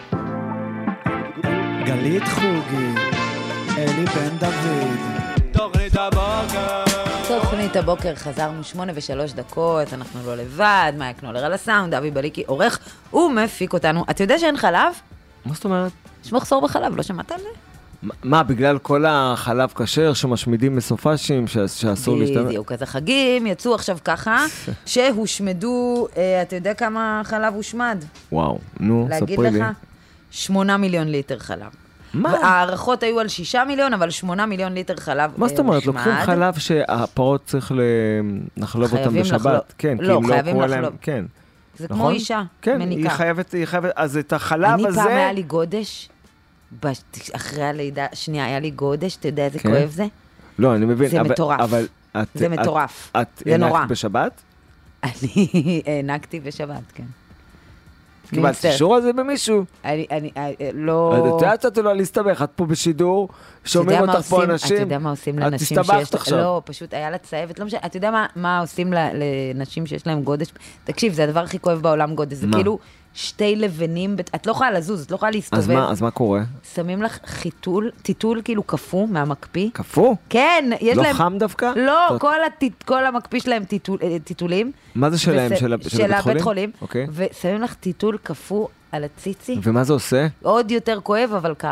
גלית חוגי, אלי בן דוד. תוכנית הבוקר. תוכנית הבוקר, חזרנו שמונה ושלוש דקות, אנחנו לא לבד, מאיה קנולר על הסאונד, אבי בליקי עורך ומפיק אותנו. אתה יודע שאין חלב? מה זאת אומרת? יש מחסור בחלב, לא שמעת על זה? מה, בגלל כל החלב כשר שמשמידים מסופשים, שאסור להשתמש? בדיוק, אז החגים יצאו עכשיו ככה, שהושמדו, אתה יודע כמה חלב הושמד? וואו, נו, ספרי לי. להגיד לך, שמונה מיליון ליטר חלב. מה? הערכות היו על שישה מיליון, אבל שמונה מיליון ליטר חלב הושמד. מה זאת אומרת? לוקחים חלב שהפרות צריך לחלוב אותם בשבת. כן, לא, חייבים לחלוב. כן. זה כמו אישה, מניקה. כן, היא חייבת, היא חייבת, אז את החלב הזה... אני פעם היה לי גודש, אחרי הלידה, שנייה, היה לי גודש, אתה יודע איזה כואב זה? לא, אני מבין. זה מטורף. זה מטורף. את הענקת בשבת? אני הענקתי בשבת, כן. קיבלת אישור על זה במישהו? אני, אני, לא... את יודעת שאתה לא להסתבך, את פה בשידור, שומעים אותך פה אנשים, אתה יודע מה עושים לנשים שיש... לא, פשוט היה לה צהבת, לא משנה, אתה יודע מה עושים לנשים שיש להם גודש? תקשיב, זה הדבר הכי כואב בעולם גודש, זה כאילו שתי לבנים, את לא יכולה לזוז, את לא יכולה להסתובב. אז מה קורה? שמים לך חיתול, טיטול כאילו קפוא מהמקפיא. קפוא? כן, יש להם... לא חם דווקא? לא, כל המקפיא שלהם טיטולים. מה זה שלהם? של הבית חולים? ושמים לך טיטול קפוא על הציצי. ומה זה עושה? עוד יותר כואב, אבל קר.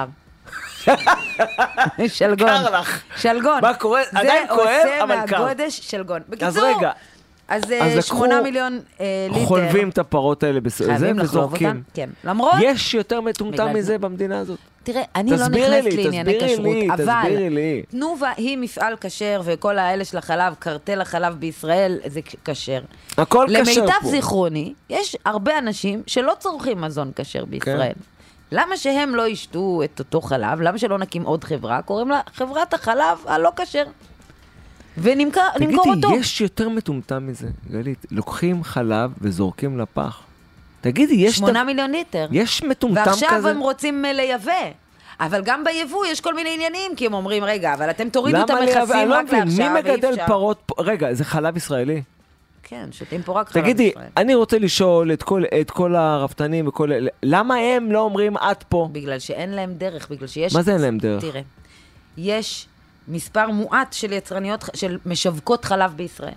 שלגון. קר לך. שלגון. מה קורה? עדיין כואב, אבל קר. זה עושה מהגודש שלגון. אז רגע. אז שמונה מיליון ליטר. חולבים את הפרות האלה בזה וזורקים. כן. למרות... יש יותר מטומטם מזה במדינה הזאת. תראה, אני לא נכנסת לענייני כשרות, אבל תנובה היא מפעל כשר, וכל האלה של החלב, קרטל החלב בישראל, זה כשר. הכל כשר פה. למיטב זיכרוני, יש הרבה אנשים שלא צורכים מזון כשר בישראל. למה שהם לא ישתו את אותו חלב? למה שלא נקים עוד חברה? קוראים לה חברת החלב הלא כשר. ונמכור אותו. תגידי, יש יותר מטומטם מזה, גלית. לוקחים חלב וזורקים לפח. תגידי, יש... שמונה מיליון ליטר. יש מטומטם כזה? ועכשיו הם רוצים לייבא. אבל גם ביבוא יש כל מיני עניינים, כי הם אומרים, רגע, אבל אתם תורידו את המכסים רק לעכשיו. מי מגדל פרות? רגע, זה חלב ישראלי? כן, שותים פה רק חלב תגידי, ישראל. תגידי, אני רוצה לשאול את כל, את כל הרפתנים וכל... למה הם לא אומרים עד פה? בגלל שאין להם דרך, בגלל שיש... מה זה אין להם דרך? תראה, יש מספר מועט של יצרניות, של משווקות חלב בישראל.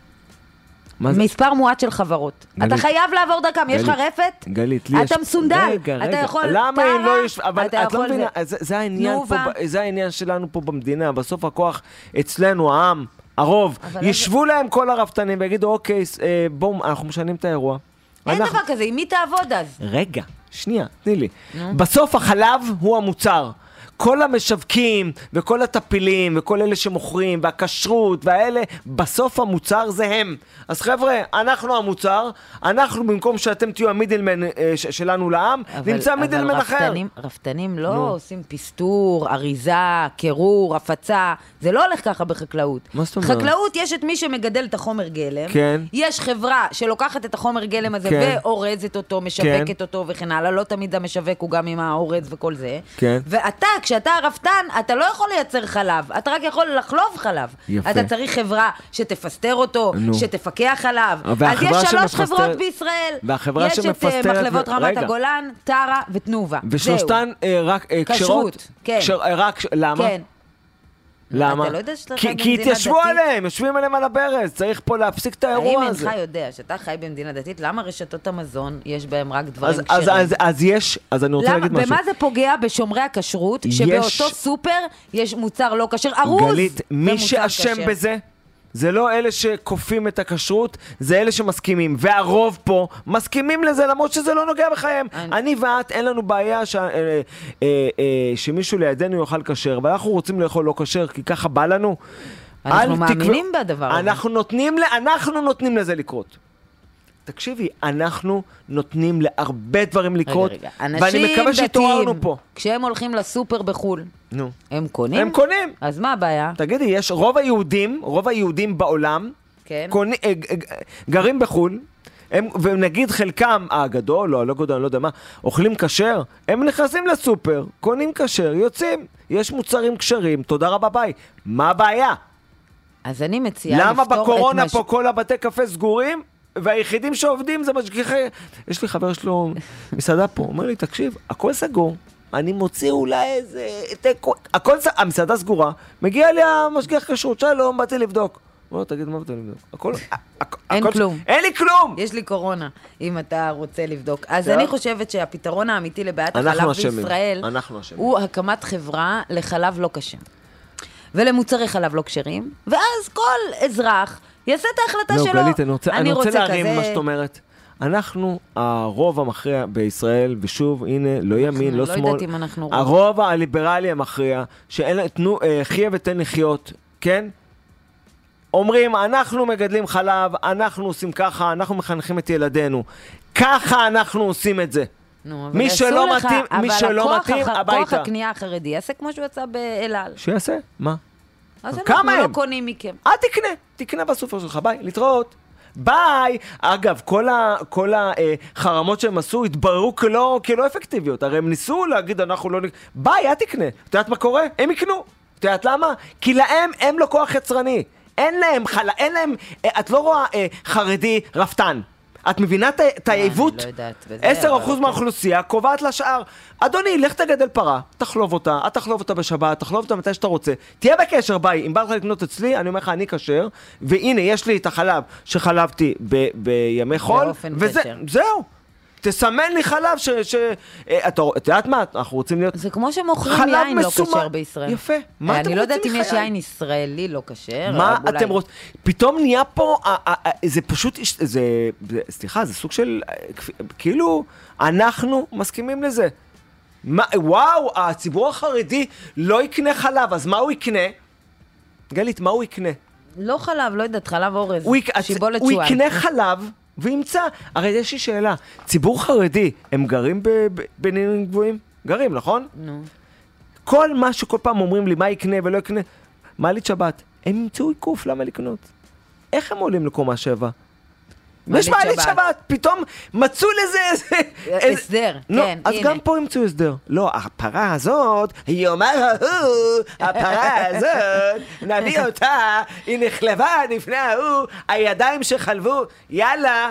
מה זה? מספר מועט של חברות. גלית, אתה חייב לעבור דרכם, יש לך רפת? גלית, לי אתה יש... מסונדל, רגע, אתה רגע. יכול... למה הם לא יש... אבל אתה את לא מבינה, זה, זה, העניין פה, זה העניין שלנו פה במדינה, בסוף הכוח אצלנו, העם, הרוב, ישבו אז... להם כל הרפתנים ויגידו, אוקיי, בואו, אנחנו משנים את האירוע. אין אנחנו... דבר כזה, עם מי תעבוד אז? רגע, שנייה, תני לי. בסוף החלב הוא המוצר. כל המשווקים וכל הטפילים וכל אלה שמוכרים והכשרות והאלה, בסוף המוצר זה הם. אז חבר'ה, אנחנו המוצר, אנחנו במקום שאתם תהיו המידלמן שלנו לעם, נמצא מידלמן אחר. אבל רפתנים לא עושים פסטור, אריזה, קירור, הפצה, זה לא הולך ככה בחקלאות. מה זאת אומרת? חקלאות יש את מי שמגדל את החומר גלם, כן. יש חברה שלוקחת את החומר גלם הזה כן. ואורזת אותו, משווקת כן. אותו וכן הלאה, לא תמיד המשווק הוא גם עם האורז וכל זה. כן. ואתה, כשאתה רפתן, אתה לא יכול לייצר חלב, אתה רק יכול לחלוב חלב. יפה. אתה צריך חברה שתפסטר אותו, נו. שתפקח עליו. אז יש שלוש חברות בישראל. והחברה שמפסטרת... יש את מחלבות רמת רגע. הגולן, טרה ותנובה. ושלושתן אה, רק אה, כשרות? כן. כשר, אה, רק, למה? כן. למה? אתה לא יודע שאתה כי, חי כי במדינה התיישבו דתית? עליהם, יושבים עליהם על הברז, צריך פה להפסיק את האירוע האם הזה. אינך יודע שאתה חי במדינה דתית, למה רשתות המזון יש בהם רק דברים אז, כשרים? אז, אז, אז יש, אז אני רוצה למה, להגיד משהו. במה זה פוגע בשומרי הכשרות, יש... שבאותו סופר יש מוצר לא כשר, ארוז גלית, מי שאשם בזה, זה לא אלה שקופים את הכשרות, זה אלה שמסכימים. והרוב פה מסכימים לזה, למרות שזה לא נוגע בחיים. אני, אני ואת, אין לנו בעיה ש... אה, אה, אה, שמישהו לידינו יאכל כשר, ואנחנו רוצים לאכול לא כשר, כי ככה בא לנו. אנחנו מאמינים תקו... בדבר הזה. אנחנו נותנים, אנחנו נותנים לזה לקרות. תקשיבי, אנחנו נותנים להרבה דברים לקרות, רגע, רגע. ואני מקווה שהתעוררנו פה. כשהם הולכים לסופר בחול, נו. הם קונים? הם קונים. אז מה הבעיה? תגידי, יש רוב היהודים, רוב היהודים בעולם, כן. קונים, גרים בחול, הם, ונגיד חלקם הגדול, או לא גדול, אני לא יודע מה, אוכלים כשר, הם נכנסים לסופר, קונים כשר, יוצאים, יש מוצרים כשרים, תודה רבה ביי. מה הבעיה? אז אני מציעה לפתור את... למה בקורונה פה כל הבתי קפה סגורים? והיחידים שעובדים זה משגיחי... יש לי חבר שלו מסעדה פה, אומר לי, תקשיב, הכל סגור, אני מוציא אולי איזה... הכל סגור, המסעדה סגורה, מגיע לי המשגיח כשרות, שלום, באתי לבדוק. בוא, תגיד, מה באתי לבדוק? הכל... אין כלום. אין לי כלום! יש לי קורונה, אם אתה רוצה לבדוק. אז אני חושבת שהפתרון האמיתי לבעיית החלב בישראל הוא הקמת חברה לחלב לא כשר. ולמוצרי חלב לא כשרים, ואז כל אזרח יעשה את ההחלטה לא, שלו. לא, גלית, אני רוצה, אני רוצה להרים כזה... מה שאת אומרת. אנחנו, הרוב המכריע בישראל, ושוב, הנה, לא ימין, לא, לא שמאל. לא יודעת אם אנחנו רוב. הרוב הליברלי המכריע, שאין, תנו, אה, חיה ותן לחיות, כן? אומרים, אנחנו מגדלים חלב, אנחנו עושים ככה, אנחנו מחנכים את ילדינו. ככה אנחנו עושים את זה. נו, מי שלא מתאים, מי שלא מתאים, הביתה. כוח הקנייה החרדי יעשה כמו שהוא יצא באלעל. שיעשה, מה? אז אנחנו לא קונים מכם. אה, תקנה, תקנה בסופר שלך, ביי, להתראות. ביי! אגב, כל, ה, כל החרמות שהם עשו התבררו כלא, כלא אפקטיביות. הרי הם ניסו להגיד, אנחנו לא... ביי, את תקנה. את יודעת מה קורה? הם יקנו. את יודעת למה? כי להם, הם לא כוח יצרני. אין להם חלה, אין להם... את לא רואה אה, חרדי רפתן. את מבינה את העיוות? עשר אחוז מהאוכלוסייה קובעת לשאר. אדוני, לך תגדל פרה, תחלוב אותה, את תחלוב אותה בשבת, תחלוב אותה מתי שאתה רוצה. תהיה בקשר, ביי, אם בא לך לקנות אצלי, אני אומר לך, אני כשר, והנה, יש לי את החלב שחלבתי בימי חול, וזהו. תסמן לי חלב ש... ש... את יודעת מה? אנחנו רוצים להיות... זה כמו שמוכרים יין לא כשר בישראל. יפה. מה אתם רוצים מחיי? אני לא יודעת אם יש יין ישראלי לא כשר. מה אתם רוצים? פתאום נהיה פה... זה פשוט... זה... סליחה, זה סוג של... כאילו, אנחנו מסכימים לזה. וואו, הציבור החרדי לא יקנה חלב, אז מה הוא יקנה? גלית, מה הוא יקנה? לא חלב, לא יודעת, חלב אורז. שיבולת הוא שועל. יקנה חלב... וימצא, הרי יש לי שאלה, ציבור חרדי, הם גרים בבניינים גבוהים? גרים, נכון? נו. כל מה שכל פעם אומרים לי, מה יקנה ולא יקנה, מעלית שבת, הם ימצאו עיקוף, למה לקנות? איך הם עולים לקומה שבע? יש מעלית שבת, פתאום מצאו לזה איזה... הסדר, כן, הנה. אז גם פה ימצאו הסדר. לא, הפרה הזאת, היא אומר, הפרה הזאת, נביא אותה, היא נחלבה לפני ההוא, הידיים שחלבו, יאללה,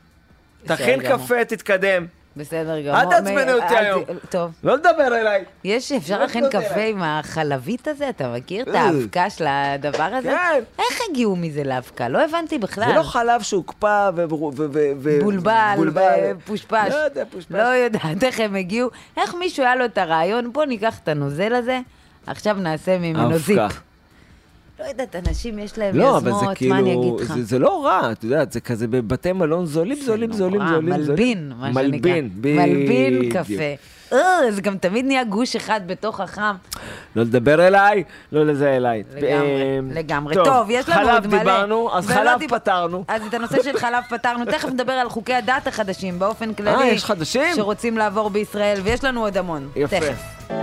תכין קפה, תתקדם. בסדר גמור. אל תעצבנו אותי היום. טוב. לא לדבר אליי. יש, אפשר להכין קפה עם החלבית הזה? אתה מכיר את האבקה של הדבר הזה? כן. איך הגיעו מזה לאבקה? לא הבנתי בכלל. זה לא חלב שהוקפא ו... בולבל ופושפש. לא יודע, פושפש. לא יודעת איך הם הגיעו. איך מישהו היה לו את הרעיון? בוא ניקח את הנוזל הזה, עכשיו נעשה ממנו זיפ. לא יודעת, אנשים יש להם לא, יזמות, אבל זה כאילו, מה אני אגיד לך? זה, זה לא רע, אתה יודעת, זה כזה בבתי מלון זולים, זולים, זולים, זולים. מלבין, מה שנקרא. מלבין, בדיוק. מלבין קפה. אה, זה גם תמיד נהיה גוש אחד בתוך החם. לא לדבר אליי, לא לזה אליי. לגמרי, לגמרי. טוב, יש לנו עוד מלא. חלב דיברנו, אז חלב פתרנו. אז את הנושא של חלב פתרנו, תכף נדבר על חוקי הדת החדשים, באופן כללי. אה, יש חדשים? שרוצים לעבור בישראל, ויש לנו עוד המון. יפה. תכף.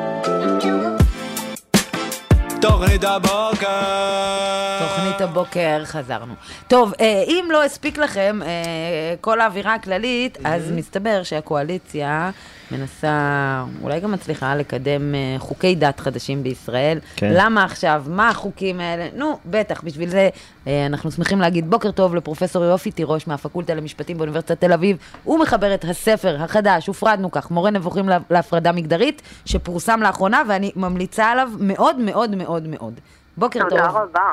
תוכנית הבוקר. תוכנית הבוקר, חזרנו. טוב, אם לא הספיק לכם כל האווירה הכללית, אז מסתבר שהקואליציה מנסה, אולי גם מצליחה לקדם חוקי דת חדשים בישראל. למה עכשיו? מה החוקים האלה? נו, בטח, בשביל זה אנחנו שמחים להגיד בוקר טוב לפרופסור יופי תירוש מהפקולטה למשפטים באוניברסיטת תל אביב. הוא מחבר את הספר החדש, הופרדנו כך, מורה נבוכים להפרדה מגדרית, שפורסם לאחרונה, ואני ממליצה עליו מאוד מאוד מאוד מאוד. בוקר טוב. תודה רבה.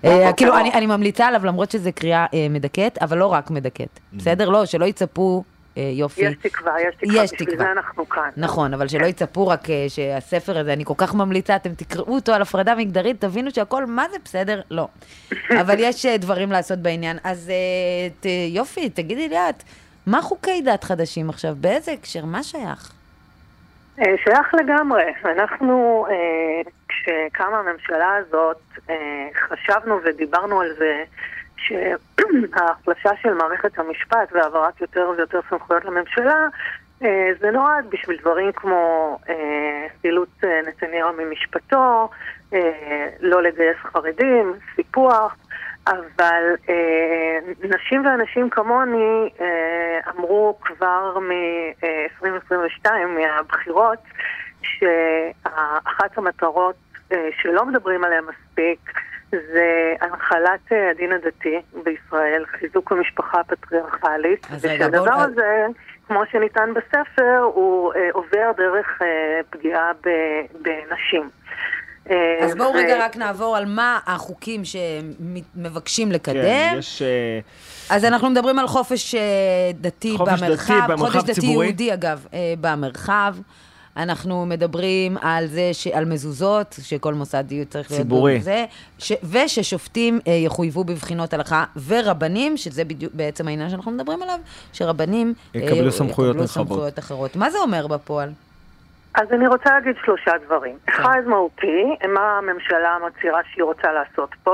כאילו, אני ממליצה עליו, למרות שזה קריאה מדכאת, אבל לא רק מדכאת. בסדר? לא, שלא יצפו יופי. יש תקווה, יש תקווה, בשביל זה אנחנו כאן. נכון, אבל שלא יצפו רק שהספר הזה, אני כל כך ממליצה, אתם תקראו אותו על הפרדה מגדרית, תבינו שהכל, מה זה בסדר? לא. אבל יש דברים לעשות בעניין. אז יופי, תגידי לי את, מה חוקי דת חדשים עכשיו? באיזה הקשר? מה שייך? שייך לגמרי. אנחנו, כשקמה הממשלה הזאת, חשבנו ודיברנו על זה, שההחלשה של מערכת המשפט והעברת יותר ויותר סמכויות לממשלה, זה נועד בשביל דברים כמו חילוץ נתניהו ממשפטו, לא לגייס חרדים, סיפוח, אבל נשים ואנשים כמוני אמרו כבר מ-עשרים עשרים ושתיים מהבחירות שאחת המטרות שלא מדברים עליהן מספיק זה הנחלת הדין הדתי בישראל, חיזוק המשפחה הפטריארכלית, ושהדבר הזה, כמו שניתן בספר, הוא עובר דרך פגיעה בנשים. אז בואו רגע רק נעבור על מה החוקים שמבקשים לקדם. כן, יש... אז אנחנו מדברים על חופש דתי במרחב, חופש דתי יהודי אגב, במרחב. אנחנו מדברים על זה, על מזוזות, שכל מוסד צריך להיות ציבורי. בזה, ש, וששופטים אה, יחויבו בבחינות הלכה, ורבנים, שזה בדיוק בעצם העניין שאנחנו מדברים עליו, שרבנים יקבלו אה, סמכויות יקבלו נרחבות. סמכויות אחרות. מה זה אומר בפועל? אז אני רוצה להגיד שלושה דברים. אחד מהותי, מה הממשלה מצהירה שהיא רוצה לעשות פה.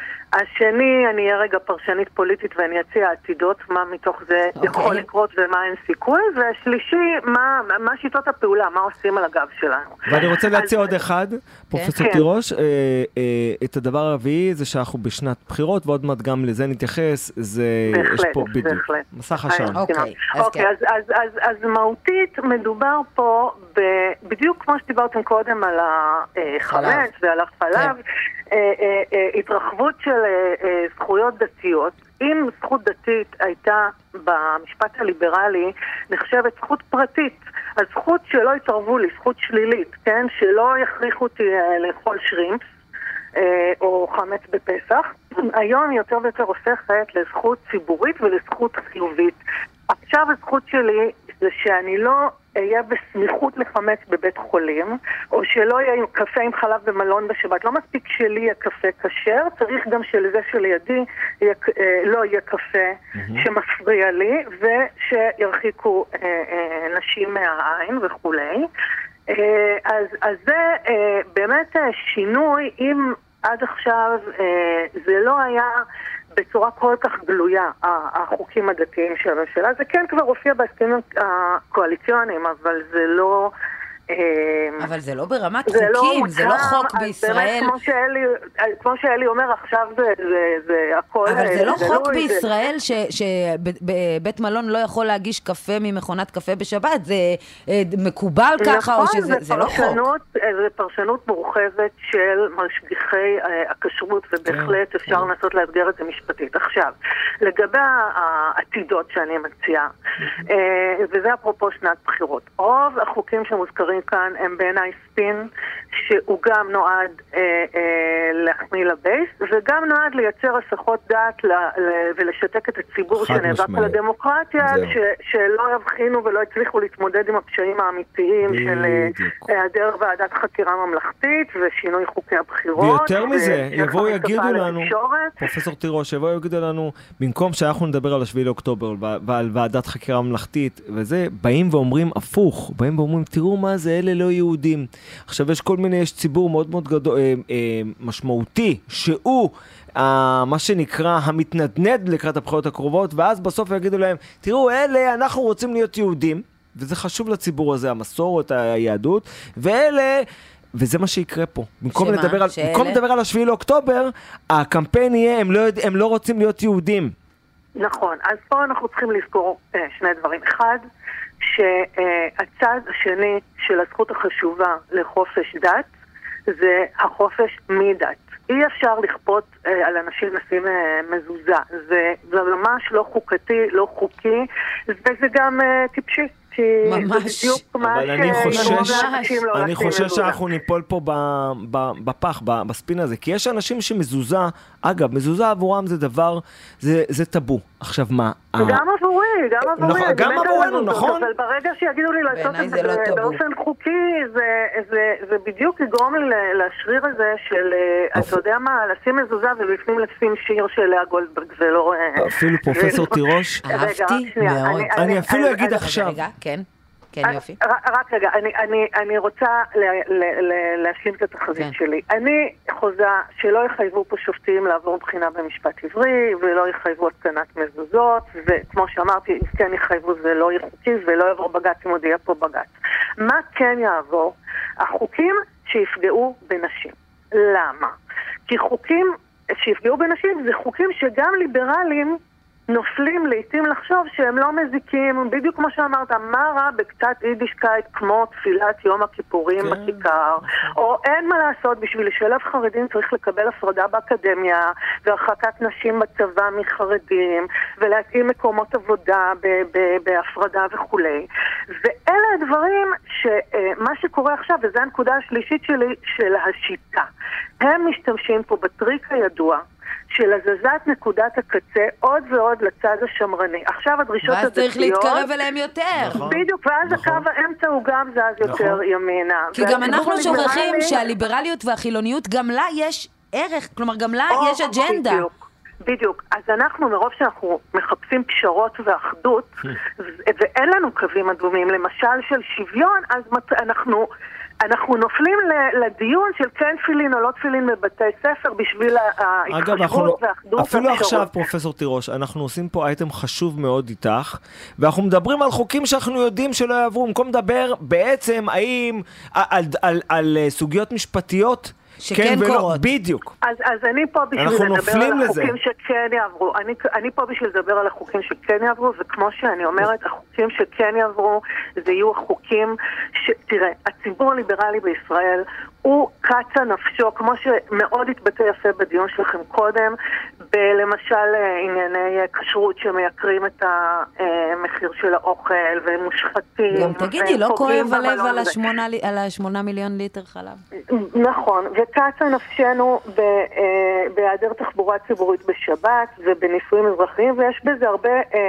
השני, אני אהיה רגע פרשנית פוליטית ואני אציע עתידות, מה מתוך זה okay. יכול לקרות ומה אין סיכוי, והשלישי, מה, מה שיטות הפעולה, מה עושים על הגב שלנו. ואני רוצה להציע אז... עוד אחד, פרופסור כן. תירוש, אה, אה, את הדבר הרביעי זה שאנחנו בשנת בחירות, ועוד מעט גם לזה נתייחס, זה בהחלט, יש פה בדיוק, בהחלט. מסך השם. אוקיי, אז אוקיי, אז, אז, אז, אז מהותית מדובר פה, ב, בדיוק כמו שדיברתם קודם על החמץ ועל החלב, כן. התרחבות של זכויות דתיות. אם זכות דתית הייתה במשפט הליברלי נחשבת זכות פרטית, הזכות שלא יתערבו לי, זכות שלילית, כן? שלא יכריחו אותי לאכול שרימפס או חמץ בפסח, היום יותר ויותר הופכת לזכות ציבורית ולזכות חיובית. עכשיו הזכות שלי זה שאני לא אהיה בסמיכות לחמץ בבית חולים, או שלא יהיה קפה עם חלב במלון בשבת. לא מספיק שלי יהיה קפה כשר, צריך גם שלזה שלידי יהיה, לא יהיה קפה mm-hmm. שמפריע לי, ושירחיקו אה, אה, נשים מהעין וכו'. אה, אז, אז זה אה, באמת שינוי, אם עד עכשיו אה, זה לא היה בצורה כל כך גלויה, החוקים הדתיים של הממשלה. זה כן כבר הופיע בהסכמים הקואליציוניים, אבל זה לא... אבל זה לא ברמת חוקים, זה לא חוק בישראל. כמו שאלי אומר, עכשיו זה הכל... אבל זה לא חוק בישראל שבית מלון לא יכול להגיש קפה ממכונת קפה בשבת, זה מקובל ככה או שזה לא חוק? זה פרשנות מורחבת של משגיחי הכשרות, ובהחלט אפשר לנסות לאתגר את זה משפטית. עכשיו, לגבי העתידות שאני מציעה, וזה אפרופו שנת בחירות, רוב החוקים שמוזכרים כאן הם בעיניי ספין, שהוא גם נועד אה, אה, להחמיא לבייס, וגם נועד לייצר הסחות דעת ל, ל, ולשתק את הציבור שנאבק על הדמוקרטיה, ש, שלא יבחינו ולא הצליחו להתמודד עם הפשעים האמיתיים של היעדר ועדת חקירה ממלכתית ושינוי חוקי הבחירות. ויותר מזה, יבואו יגידו לנו, פרופסור תירוש, יבואו יגידו לנו, במקום שאנחנו נדבר על השביעי לאוקטובר ועל ועדת חקירה ממלכתית, וזה, באים ואומרים הפוך, באים ואומרים, תראו מה זה, אלה לא יהודים. עכשיו יש כל מיני, יש ציבור מאוד מאוד גדול, אה, אה, משמעותי, שהוא אה, מה שנקרא המתנדנד לקראת הבחירות הקרובות, ואז בסוף יגידו להם, תראו, אלה, אנחנו רוצים להיות יהודים, וזה חשוב לציבור הזה, המסורת, היהדות, ואלה... וזה מה שיקרה פה. במקום שמה? לדבר על, שאלה? במקום לדבר על השביעי לאוקטובר, הקמפיין יהיה, הם לא, הם לא רוצים להיות יהודים. נכון, אז פה אנחנו צריכים לזכור אה, שני דברים. אחד, שהצד השני של הזכות החשובה לחופש דת זה החופש מדת. אי אפשר לכפות אה, על אנשים לשים אה, מזוזה. זה, זה ממש לא חוקתי, לא חוקי, וזה גם אה, טיפשי. ממש. אבל אני חושש, אני חושש שאנחנו ניפול פה בפח, בספין הזה, כי יש אנשים שמזוזה, אגב, מזוזה עבורם זה דבר, זה טאבו. עכשיו מה? גם עבורי, גם עבורי. גם עבורנו, נכון. אבל ברגע שיגידו לי לעשות את זה באופן חוקי, זה בדיוק יגרום לי להשריר הזה של, אתה יודע מה, לשים מזוזה ובפנים לשים שיר של לאה גולדברג, זה לא... אפילו פרופסור תירוש. אהבתי מאוד. אני אפילו אגיד עכשיו. רגע, כן. כן, יופי. רק רגע, אני, אני, אני רוצה לה, לה, לה, להשלים את התחזית כן. שלי. אני חוזה שלא יחייבו פה שופטים לעבור בחינה במשפט עברי, ולא יחייבו התקנת מזוזות, וכמו שאמרתי, אם כן יחייבו זה לא יחוקי, ולא יעבור בגץ אם עוד יהיה פה בגץ. מה כן יעבור? החוקים שיפגעו בנשים. למה? כי חוקים שיפגעו בנשים זה חוקים שגם ליברלים נופלים לעתים לחשוב שהם לא מזיקים, בדיוק כמו שאמרת, מה רע בקצת יידישקייט כמו תפילת יום הכיפורים בכיכר, או אין מה לעשות, בשביל לשלב חרדים צריך לקבל הפרדה באקדמיה, והרחקת נשים בצבא מחרדים, ולהתאים מקומות עבודה בהפרדה וכולי. ואלה הדברים שמה שקורה עכשיו, וזו הנקודה השלישית שלי, של השיטה. הם משתמשים פה בטריק הידוע, של הזזת נקודת הקצה עוד ועוד לצד השמרני. עכשיו הדרישות הדתיות... ואז צריך להתקרב אליהם יותר. נכון. בדיוק, ואז נכון. הקו האמצע הוא גם זז יותר נכון. ימינה. כי גם אנחנו שוכחים לי... שהליברליות והחילוניות, גם לה יש ערך, כלומר גם לה או, יש אג'נדה. בדיוק, בדיוק. אז אנחנו, מרוב שאנחנו מחפשים פשרות ואחדות, ואין לנו קווים אדומים, למשל של שוויון, אז אנחנו... אנחנו נופלים לדיון של כן תפילין או לא תפילין בבתי ספר בשביל ההתחשבות והאחדות. אפילו עכשיו, פרופסור תירוש, אנחנו עושים פה אייטם חשוב מאוד איתך, ואנחנו מדברים על חוקים שאנחנו יודעים שלא יעברו, במקום לדבר בעצם האם על סוגיות משפטיות שכן קורות. בדיוק. אז, אז אני פה בשביל לדבר על החוקים שכן יעברו. אני, אני פה בשביל לדבר על החוקים שכן יעברו, וכמו שאני אומרת, החוקים שכן יעברו, זה יהיו החוקים ש... תראה, הציבור הליברלי בישראל הוא קצה נפשו, כמו שמאוד התבטא יפה בדיון שלכם קודם, בלמשל ענייני כשרות שמייקרים את המחיר של האוכל ומושחתים. גם תגידי, לא כואב הלב על השמונה, על השמונה מיליון ליטר חלב? נכון, וקצה נפשנו בהיעדר תחבורה ציבורית בשבת ובניסויים אזרחיים, ויש בזה הרבה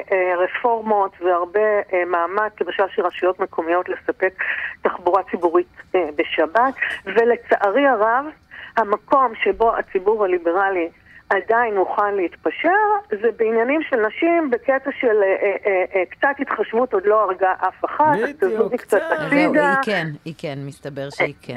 רפורמות והרבה מאמץ, למשל שרשויות מקומיות לספק תחבורה ציבורית בשבת, ולצערי הרב, המקום שבו הציבור הליברלי עדיין מוכן להתפשר, זה בעניינים של נשים בקטע של אה, אה, אה, קצת התחשבות עוד לא הרגה אף אחד, בדיוק, קצת תצידה. היא כן, היא כן, מסתבר שהיא כן.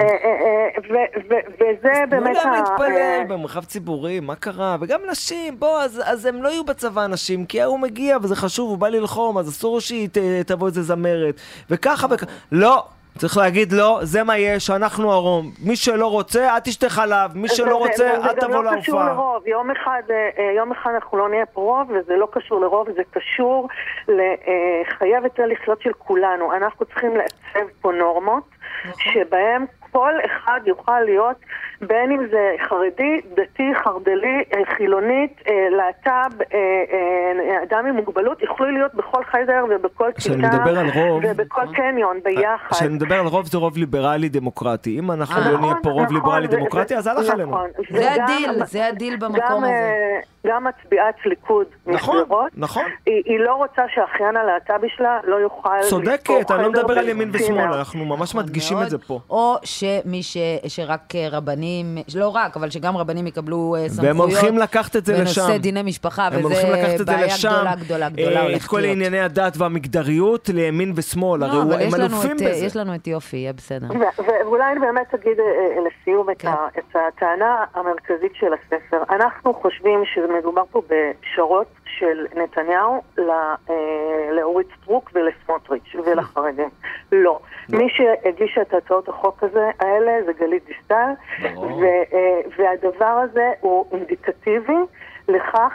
וזה באמת... תנו להם להתפלל במרחב ציבורי, מה קרה? וגם נשים, בוא, אז, אז הם לא יהיו בצבא נשים, כי הוא מגיע וזה חשוב, הוא בא ללחום, אז אסור שהיא תבוא איזה זמרת, וככה וככה. לא! צריך להגיד לא, זה מה יש, אנחנו הרום. מי שלא רוצה, אל תשתה חלב. מי שלא רוצה, אל תבוא להופעה. זה גם לא קשור לרוב. יום אחד, יום אחד אנחנו לא נהיה פה רוב, וזה לא קשור לרוב, זה קשור לחייב את הלחיות של כולנו. אנחנו צריכים לעצב פה נורמות, שבהם כל אחד יוכל להיות, בין אם זה חרדי, דתי, חרדלי, חילונית, להט"ב, אדם עם מוגבלות, יוכלו להיות בכל חיידר ובכל כיתה ובכל קניון ביחד. כשאני מדבר על רוב, זה רוב ליברלי דמוקרטי. אם אנחנו לא נהיה פה רוב ליברלי דמוקרטי, אז הלך עלינו. זה הדיל, זה הדיל במקום הזה. גם הצביעת ליכוד משדרות, היא לא רוצה שהאחיין הלהט"בי שלה לא יוכל... צודקת, אני לא מדבר על ימין ושמאל, אנחנו ממש מדגישים את זה פה. או שמי שרק רבנים, לא רק, אבל שגם רבנים יקבלו סמכויות. והם הולכים לקחת את זה לשם. בנושא דיני משפחה, וזה בעיה גדולה גדולה גדולה. את כל ענייני הדת והמגדריות לימין ושמאל, הרי הם אלופים בזה. יש לנו את יופי, יהיה בסדר. ואולי אני באמת אגיד לסיום את הטענה המרכזית של הספר. אנחנו חושבים שמדובר פה בפשרות של נתניהו לאורית סטרוק ולסמוטריץ' ולחרדים. לא. מי שהגישה את הצעות החוק הזה, האלה זה גלית דיסטל, והדבר הזה הוא אינדיקטיבי לכך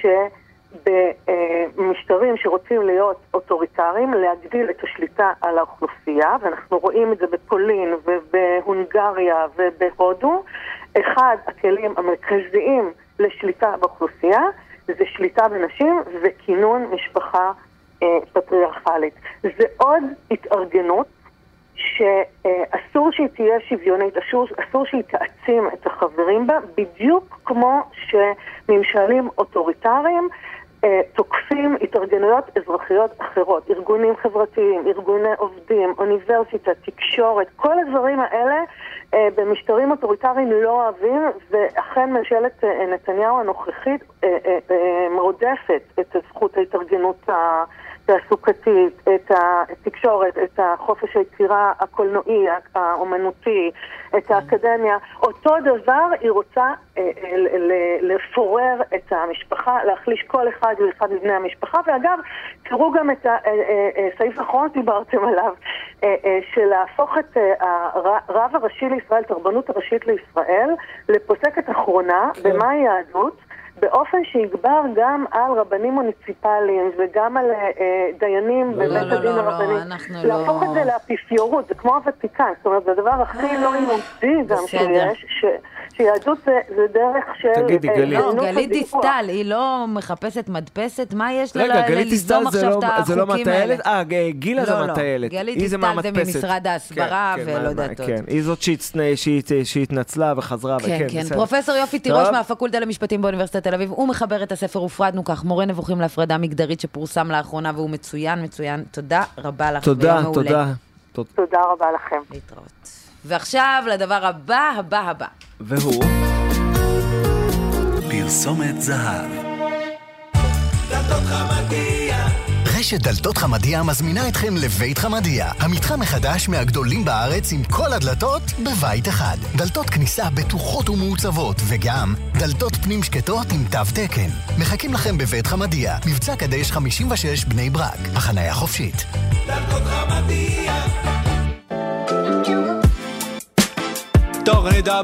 שבמשטרים שרוצים להיות אוטוריטריים, להגדיל את השליטה על האוכלוסייה, ואנחנו רואים את זה בפולין ובהונגריה ובהודו, אחד הכלים המרכזיים לשליטה באוכלוסייה, זה שליטה בנשים וכינון משפחה אה, פטריארכלית. זה עוד התארגנות שאסור שהיא תהיה שוויונית, אסור, אסור שהיא תעצים את החברים בה, בדיוק כמו שממשלים אוטוריטריים תוקפים התארגנויות אזרחיות אחרות, ארגונים חברתיים, ארגוני עובדים, אוניברסיטה, תקשורת, כל הדברים האלה במשטרים אוטוריטריים לא אוהבים, ואכן ממשלת נתניהו הנוכחית מרודפת את זכות ההתארגנות התעסוקתית, את התקשורת, את החופש היצירה הקולנועי, האומנותי, את האקדמיה. אותו דבר היא רוצה לפורר את המשפחה, להחליש כל אחד ואחד מבני המשפחה, ואגב, תראו גם את הסעיף האחרון דיברתם עליו, של להפוך את הרב הראשי לישראל, את הרבנות הראשית לישראל, לפוסקת אחרונה, במה היהדות, באופן שיגבר גם על רבנים מוניציפליים וגם על אה, דיינים לא, בבית לא, הדין לא, הרבני. לא, אנחנו להפוך לא... את זה לאפיפיורות, זה כמו הוותיקן, זאת אומרת, זה הדבר הכי לא לימודי גם שיש, ש... שיהדות זה, זה דרך של... תגידי, אה, גלית. לא, גלית דיסטל, היא לא מחפשת מדפסת, מה יש לה רגע, גלית דיסטל ליזום עכשיו את זה לא החוקים האלה? מטיילת? אה, גילה זה לא, לא, מטיילת. גלית היא דיסטל זה מהמדפסת. ממשרד ההסברה כן, כן, ולא מה- יודעת עוד. כן, היא זאת שהצנ- שהת- שהתנצלה וחזרה. כן, וכן, כן. בסדר. פרופסור יופי תירוש טוב. מהפקולטה למשפטים באוניברסיטת תל אביב, הוא מחבר את הספר "הופרדנו כך", מורה נבוכים להפרדה מגדרית שפורסם לאחרונה, והוא מצוין, מצוין. תודה רבה לך. תודה, ויום מעולה. תודה. תודה. תודה רבה לכם. להתראות. ועכשיו לדבר הבא, הבא, הבא. והוא? פרסומת זהב. רשת דלתות חמדיה מזמינה אתכם לבית חמדיה, המתחם החדש מהגדולים בארץ עם כל הדלתות בבית אחד. דלתות כניסה בטוחות ומעוצבות, וגם דלתות פנים שקטות עם תו תקן. מחכים לכם בבית חמדיה, מבצע קדש חמישים ושש בני ברק, החניה חופשית. דלתות חמדיה. תוכנית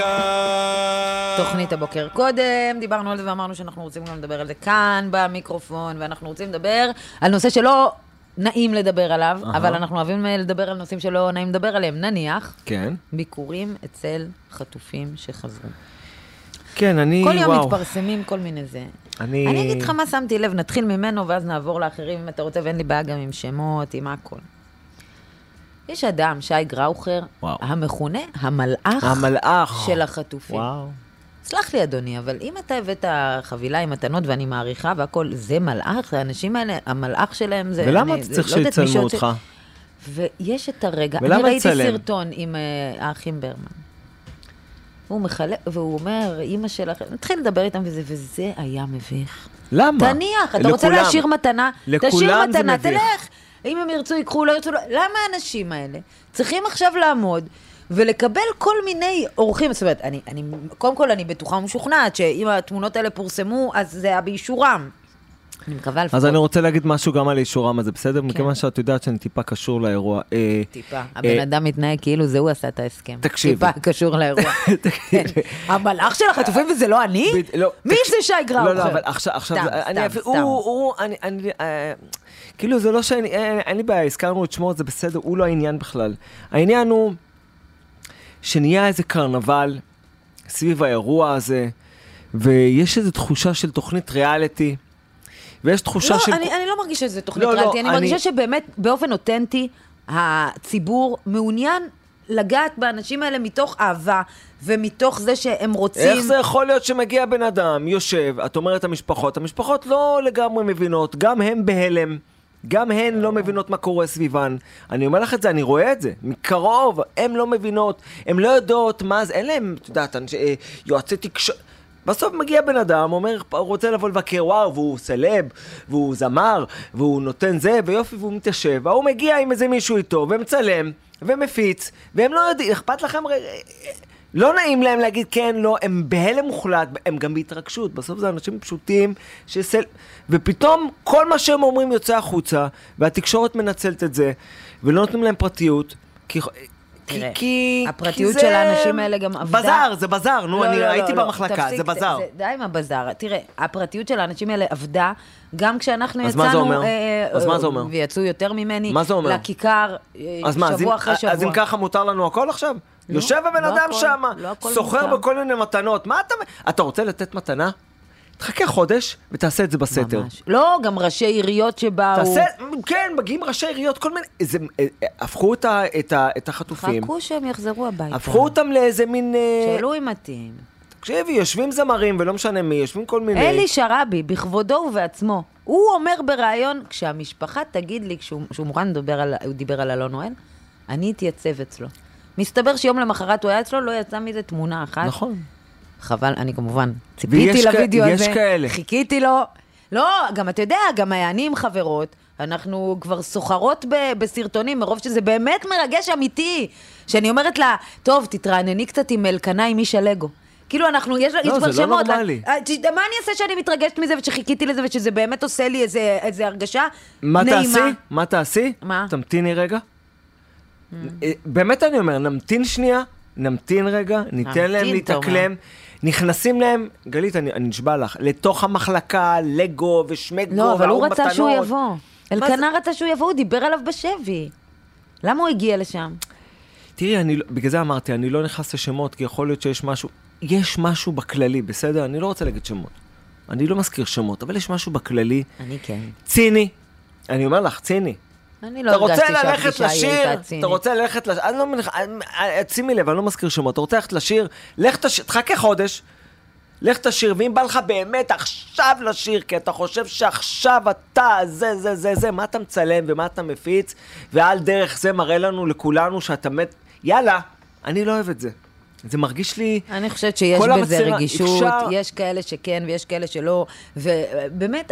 הבוקר. תוכנית הבוקר קודם, דיברנו על זה ואמרנו שאנחנו רוצים גם לדבר על זה כאן במיקרופון, ואנחנו רוצים לדבר על נושא שלא נעים לדבר עליו, אבל אנחנו אוהבים לדבר על נושאים שלא נעים לדבר עליהם. נניח, כן. ביקורים אצל חטופים שחזרו. כן, אני, כל יום וואו. מתפרסמים כל מיני זה. אני... אני אגיד לך מה שמתי לב, נתחיל ממנו ואז נעבור לאחרים אם אתה רוצה, ואין לי בעיה גם עם שמות, עם הכל. יש אדם, שי גראוכר, וואו. המכונה המלאך, המלאך. של החטופים. וואו. סלח לי אדוני, אבל אם אתה הבאת חבילה עם מתנות ואני מעריכה והכל, זה מלאך, האנשים האלה, המלאך שלהם זה... ולמה אני, אתה צריך לא יודעת, שיצלמו מישהו אותך? ש... ויש את הרגע, ולמה אני ראיתי לצלם? סרטון עם uh, האחים ברמן. הוא מחלק, והוא אומר, אמא שלכם, נתחיל לדבר איתם וזה, וזה היה מביך. למה? תניח, אתה רוצה לכולם. להשאיר מתנה, לכולם תשאיר זה מתנה, מביך. תלך. אם הם ירצו, יקחו, לא ירצו, לא... למה האנשים האלה צריכים עכשיו לעמוד ולקבל כל מיני אורחים? זאת אומרת, אני, אני, קודם כל אני בטוחה ומשוכנעת שאם התמונות האלה פורסמו, אז זה היה באישורם. אני מקווה לפחות. אז אני רוצה להגיד משהו גם על אישורם הזה, בסדר? מכיוון שאת יודעת שאני טיפה קשור לאירוע. אה, טיפה. הבן אדם מתנהג כאילו זה הוא עשה את ההסכם. תקשיבי. טיפה קשור לאירוע. המלאך של החטופים וזה לא אני? ב- לא, מי תקשיב- זה שי גראוכר? לא, לא, אבל עכשיו, עכשיו, סתם, זה- אני סתם, אפילו- סתם. הוא, הוא, אני, אני, אה, כאילו זה לא שאני, אין, אין לי בעיה, הזכרנו את שמו, זה בסדר, הוא לא העניין בכלל. העניין הוא שנהיה איזה קרנבל סביב האירוע הזה, ויש איזו תחושה של תוכנית ריאליטי, ויש תחושה לא, של... אני, אני לא מרגישה שזה תוכנית לא, לא, ריאליטי, אני אני- מרגישה שבאמת באופן אותנטי הציבור מעוניין לגעת באנשים האלה מתוך אהבה ומתוך זה שהם רוצים... איך זה יכול להיות שמגיע בן אדם, יושב, את אומרת המשפחות, המשפחות לא לגמרי מבינות, גם הם בהלם, גם הן לא מבינות מה קורה סביבן. אני אומר לך את זה, אני רואה את זה, מקרוב, הן לא מבינות, הן לא יודעות מה זה, אין להם, את יודעת, אנש- אה, יועצי תקשורת. בסוף מגיע בן אדם, אומר, הוא רוצה לבוא לבקר, וואו, והוא סלב, והוא זמר, והוא נותן זה, ויופי, והוא מתיישב, והוא מגיע עם איזה מישהו איתו, ומצלם, ומפיץ, והם לא יודעים, אכפת לכם, לא נעים להם להגיד כן, לא, הם בהלם מוחלט, הם גם בהתרגשות, בסוף זה אנשים פשוטים, שסל... ופתאום כל מה שהם אומרים יוצא החוצה, והתקשורת מנצלת את זה, ולא נותנים להם פרטיות, כי... תראה, כי, הפרטיות כי של זה האנשים האלה גם עבדה. בזר, זה בזר, נו, לא, אני לא, הייתי לא, במחלקה, תפסיק, זה בזר. זה, די עם הבזר. תראה, הפרטיות של האנשים האלה עבדה, גם כשאנחנו אז יצאנו... מה זה אומר? אה, אז אה, מה זה אומר? ויצאו יותר ממני. מה זה אומר? לכיכר, אה, אז מה, אז שבוע אם- אחרי שבוע. אז אם ככה מותר לנו הכל עכשיו? לא, יושב הבן לא אדם הכל, שם, לא הכל סוחר מותר. בכל מיני מתנות, מה אתה... אתה רוצה לתת מתנה? תחכה חודש ותעשה את זה בסתר. ממש. לא, גם ראשי עיריות שבאו... תעשה, כן, מגיעים ראשי עיריות, כל מיני... זה, אה, אה, הפכו את, ה, את, ה, את החטופים, חכו שהם יחזרו הביתה. הפכו אותם לאיזה מין... אה, שאלו אם מתאים. תקשיבי, יושבים זמרים ולא משנה מי, יושבים כל מיני... אלי שרבי, בכבודו ובעצמו, הוא אומר בראיון, כשהמשפחה תגיד לי, כשהוא שהוא מוכן לדבר על, הוא דיבר על אלון אוהל, אני אתייצב אצלו. מסתבר שיום למחרת הוא היה אצלו, לא יצא מזה תמונה אחת. נכון. חבל, אני כמובן ציפיתי לוידאו הזה. יש כאלה. חיכיתי לו. לא, גם אתה יודע, גם אני עם חברות, אנחנו כבר סוחרות ב- בסרטונים, מרוב שזה באמת מרגש אמיתי, שאני אומרת לה, טוב, תתרענני קצת עם אלקנה עם איש הלגו. כאילו אנחנו, יש לא, כבר זה לא שמות. נורמלי. מה אני אעשה שאני מתרגשת מזה ושחיכיתי לזה ושזה באמת עושה לי איזה, איזה הרגשה מה נעימה? תעשי? מה תעשי? מה? תמתיני רגע. באמת אני אומר, נמתין שנייה, נמתין רגע, ניתן להם להתאקלם. נכנסים להם, גלית, אני, אני נשבע לך, לתוך המחלקה, לגו ושמגו, לא, אבל הוא רצה מתנות. שהוא יבוא. אלקנה זה... רצה שהוא יבוא, הוא דיבר עליו בשבי. למה הוא הגיע לשם? תראי, אני, בגלל זה אמרתי, אני לא נכנס לשמות, כי יכול להיות שיש משהו, יש משהו בכללי, בסדר? אני לא רוצה להגיד שמות. אני לא מזכיר שמות, אבל יש משהו בכללי. אני כן. ציני. אני אומר לך, ציני. אני לא הרגשתי שהפגישה היא הייתה צינית. אתה רוצה ללכת לשיר, אני לא מניח, שימי לב, אני לא מזכיר שמות, אתה רוצה ללכת לשיר, לך תשיר, תחכה חודש, לך תשיר, ואם בא לך באמת עכשיו לשיר, כי אתה חושב שעכשיו אתה, זה, זה, זה, זה, מה אתה מצלם ומה אתה מפיץ, ועל דרך זה מראה לנו לכולנו שאתה מת, יאללה, אני לא אוהב את זה. זה מרגיש לי... אני חושבת שיש בזה המצira, רגישות, אפשר... יש כאלה שכן ויש כאלה שלא, ובאמת,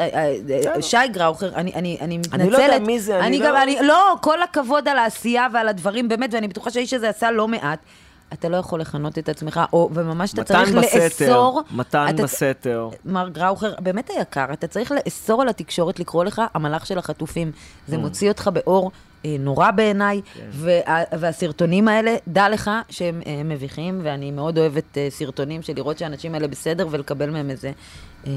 שי גראוכר, אני, אני, אני מתנצלת. אני לא יודע מי זה, אני, אני לא... גם, אני, לא, כל הכבוד על העשייה ועל הדברים, באמת, ואני בטוחה שהאיש הזה עשה לא מעט. אתה לא יכול לכנות את עצמך, או, וממש אתה צריך לאסור... מתן אתה, בסתר. מר גראוכר, באמת היקר, אתה צריך לאסור על התקשורת לקרוא לך המלאך של החטופים. זה מוציא אותך באור נורא בעיניי, וה, והסרטונים האלה, דע לך שהם אה, מביכים, ואני מאוד אוהבת אה, סרטונים של לראות שהאנשים האלה בסדר, ולקבל מהם איזה אה,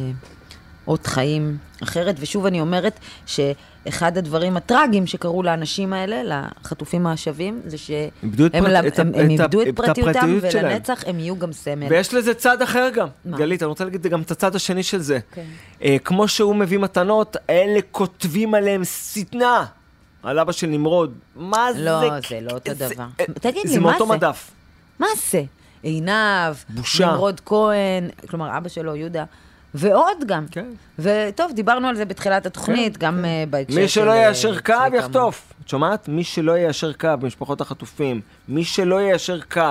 עוד חיים אחרת. ושוב אני אומרת שאחד הדברים הטרגיים שקרו לאנשים האלה, לחטופים השווים, זה שהם איבדו את פרטיותם, ולנצח הם יהיו גם סמל. ויש לזה צד אחר גם. מה? גלית, אני רוצה להגיד גם את הצד השני של זה. Okay. אה, כמו שהוא מביא מתנות, אלה כותבים עליהם סטנה. על אבא של נמרוד, מה זה? לא, זה לא אותו דבר. תגיד לי, מה זה? זה מאותו מדף. מה זה? עינב, בושה. נמרוד כהן, כלומר, אבא שלו, יהודה, ועוד גם. כן. וטוב, דיברנו על זה בתחילת התוכנית, גם בהקשר של... מי שלא יישר קו יחטוף. את שומעת? מי שלא יישר קו במשפחות החטופים, מי שלא יישר קו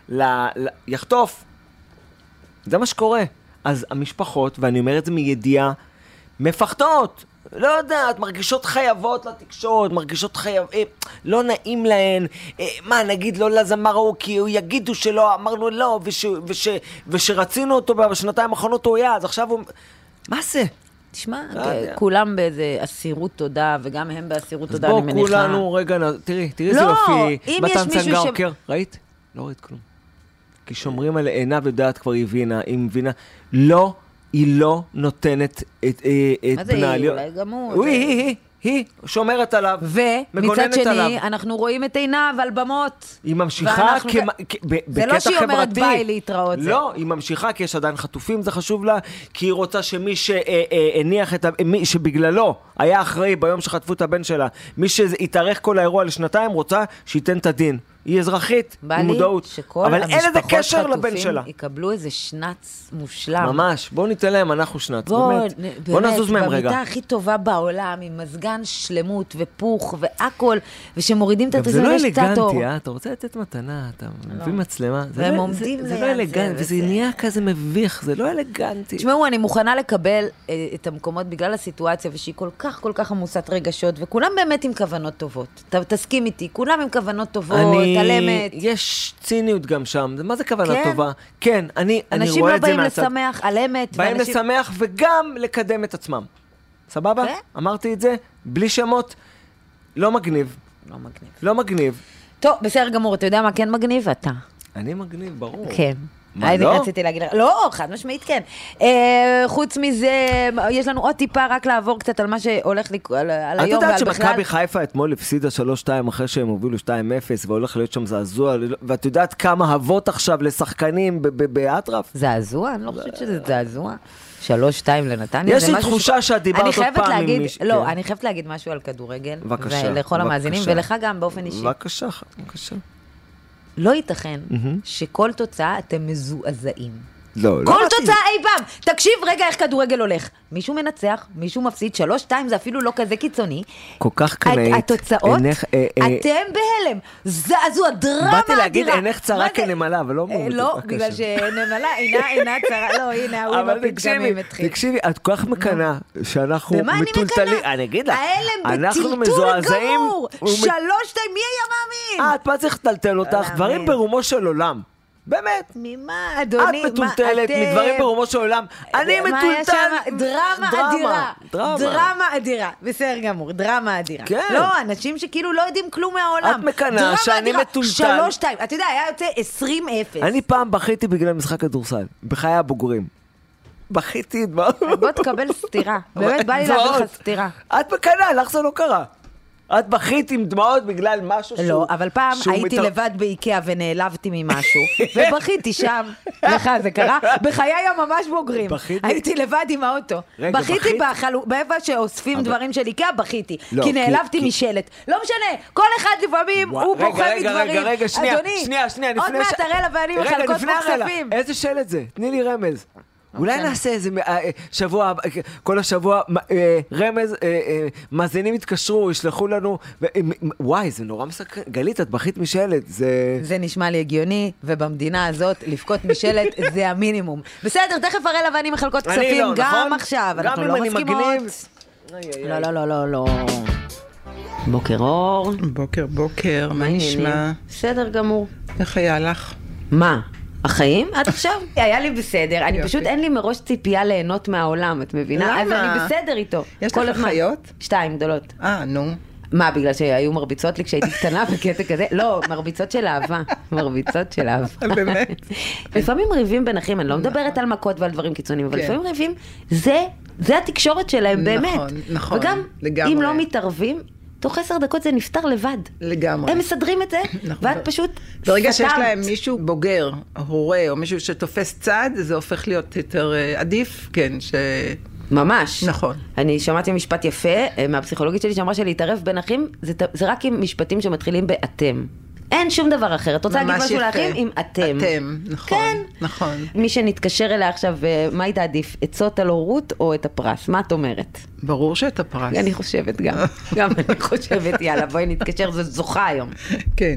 יחטוף. זה מה שקורה. אז המשפחות, ואני אומר את זה מידיעה, מפחדות. לא יודעת, מרגישות חייבות לתקשורת, מרגישות חייב... אה, לא נעים להן, אה, מה, נגיד לא לזמר הוא, כי הוא יגידו שלא, אמרנו לא, וש, וש, ושרצינו אותו בשנתיים האחרונות הוא היה, אז עכשיו הוא... מה זה? תשמע, כולם באיזה אסירות תודה, וגם הם באסירות תודה, אני מניחה. אז בואו כולנו, רגע, תראי, תראי זה יופי, מתן צנגאוקר, ראית? לא ראית כלום. כי שומרים על עיניו יודעת כבר היא הבינה, היא מבינה, לא, היא לא נותנת את בנה עליון. מה זה היא? אולי גם הוא. היא, היא, היא, היא שומרת עליו, ומצד שני, אנחנו רואים את עיניו על במות. היא ממשיכה בקטע חברתי. זה לא שהיא אומרת ביי להתראות. לא, היא ממשיכה כי יש עדיין חטופים, זה חשוב לה, כי היא רוצה שמי שהניח את, מי שבגללו היה אחראי ביום שחטפו את הבן שלה, מי שהתארך כל האירוע לשנתיים, רוצה שייתן את הדין. היא אזרחית, היא מודעות. אבל אין איזה קשר לבן שלה. יקבלו איזה שנץ מושלם. ממש, בואו ניתן להם אנחנו שנץ, באמת. בואו נזוז מהם רגע. במיטה הכי טובה בעולם, עם מזגן שלמות ופוך והכל, ושמורידים את התזמון, יש קצת אור. זה לא אלגנטי, אה? אתה רוצה לתת מתנה, אתה מביא מצלמה. והם עומדים זה לא אלגנטי, וזה נהיה כזה מביך, זה לא אלגנטי. תשמעו, אני מוכנה לקבל את המקומות בגלל הסיטואציה, ושהיא כל כך, כל כך עמוסת רגשות, וכולם באמת עם כוונות טובות. תסכים איתי, כולם עם כוונות טובות. תלמת. יש ציניות גם שם, מה זה כוונה טובה? כן, אני רואה את זה מהצד. אנשים לא באים לשמח, על אמת. באים לשמח וגם לקדם את עצמם. סבבה? אמרתי את זה, בלי שמות, לא מגניב. לא מגניב. לא מגניב. טוב, בסדר גמור, אתה יודע מה כן מגניב? אתה. אני מגניב, ברור. כן. מה, לא? רציתי להגיד לך, לא, חד משמעית כן. אה, חוץ מזה, יש לנו עוד טיפה רק לעבור קצת על מה שהולך לי, על, על היום ועל בכלל. את יודעת שמכבי חיפה אתמול הפסידה שלוש שתיים אחרי שהם הובילו שתיים אפס, והולך להיות שם זעזוע, ואת יודעת כמה אהבות עכשיו לשחקנים באטרף? זעזוע? אני לא חושבת שזה זעזוע. שלוש שתיים לנתניה. יש לי תחושה שאת דיברת עוד פעם עם מישהו. לא, אני חייבת להגיד משהו על כדורגל. בבקשה. ולכל המאזינים, ולך גם באופן אישי. בבקשה, בבקשה. לא ייתכן שכל תוצאה אתם מזועזעים. לא, לא כל אמרתי. תוצאה אי פעם. תקשיב רגע איך כדורגל הולך. מישהו מנצח, מישהו מפסיד, שלוש, שתיים, זה אפילו לא כזה קיצוני. כל כך קנאית. התוצאות, עינך, אה, אה, אתם בהלם. זו הדרמה האדירה. באתי להגיד עינך צרה כנמלה, אבל לא אומרים את זה. לא, בגלל שנמלה אינה צרה, לא, הנה, הוא עם הפתגמים התחיל. תקשיבי, את כל כך מקנה שאנחנו במה אני מטולטלים. מקנה? אני אגיד לך, ההלם אנחנו בטלטול מזועזעים. גמור. שלוש, שתיים, מי היה מאמין? אה, את מה צריך לטלטל אותך? דברים ברומו של עולם. באמת. ממה, אדוני? את מטולטלת מדברים ברומו של עולם. אני מטולטל. דרמה אדירה. דרמה. דרמה אדירה. בסדר גמור, דרמה אדירה. כן. לא, אנשים שכאילו לא יודעים כלום מהעולם. את מקנה שאני מטולטל. שלוש, שתיים. אתה יודע, היה יוצא עשרים אפס. אני פעם בכיתי בגלל משחק כדורסל. בחיי הבוגרים. בכיתי. בוא תקבל סתירה. באמת בא לי להביא לך סתירה. את מקנה, לך זה לא קרה. את בכית עם דמעות בגלל משהו שהוא... לא, אבל פעם הייתי לבד באיקאה ונעלבתי ממשהו, ובכיתי שם. לך זה קרה? בחיי הממש בוגרים. הייתי לבד עם האוטו. בכיתי באיפה שאוספים דברים של איקאה, בכיתי. כי נעלבתי משלט. לא משנה, כל אחד לפעמים הוא בוכה מדברים. רגע, רגע, שנייה, אדוני, שנייה, שנייה. עוד מעט הרלה ואני מחלקות פה כספים. איזה שלט זה? תני לי רמז. אולי נעשה איזה שבוע, כל השבוע, רמז, מאזינים יתקשרו, ישלחו לנו, וואי, זה נורא מסקרן. גלית, את בכית משלט, זה... זה נשמע לי הגיוני, ובמדינה הזאת, לבכות משלט זה המינימום. בסדר, תכף הרלה ואני מחלקות כספים, גם עכשיו, אנחנו לא מסכימות. לא, לא, לא, לא, לא. בוקר אור. בוקר, בוקר, מה נשמע? בסדר גמור. איך היה לך? מה? החיים? עד עכשיו? היה לי בסדר, אני פשוט אין לי מראש ציפייה ליהנות מהעולם, את מבינה? אז אני בסדר איתו. יש לך חיות? שתיים גדולות. אה, נו. מה, בגלל שהיו מרביצות לי כשהייתי קטנה בקטע כזה? לא, מרביצות של אהבה. מרביצות של אהבה. באמת? לפעמים ריבים בין אחים, אני לא מדברת על מכות ועל דברים קיצוניים, אבל לפעמים ריבים, זה, זה התקשורת שלהם באמת. נכון, נכון. וגם, אם לא מתערבים, תוך עשר דקות זה נפטר לבד. לגמרי. הם מסדרים את זה, ואת פשוט סתמת. ברגע שיש להם מישהו בוגר, הורה, או מישהו שתופס צד, זה הופך להיות יותר עדיף, כן, ש... ממש. נכון. אני שמעתי משפט יפה מהפסיכולוגית שלי, שאמרה שלהתערב בין אחים, זה, זה רק עם משפטים שמתחילים באתם. אין שום דבר אחר. את רוצה להגיד משהו לאחים עם אתם. אתם, נכון. כן. נכון. מי שנתקשר אליה עכשיו, מה היא תעדיף? עצות על הורות או את הפרס? מה את אומרת? ברור שאת הפרס. אני חושבת גם. גם אני חושבת, יאללה, בואי נתקשר, זו זוכה היום. כן.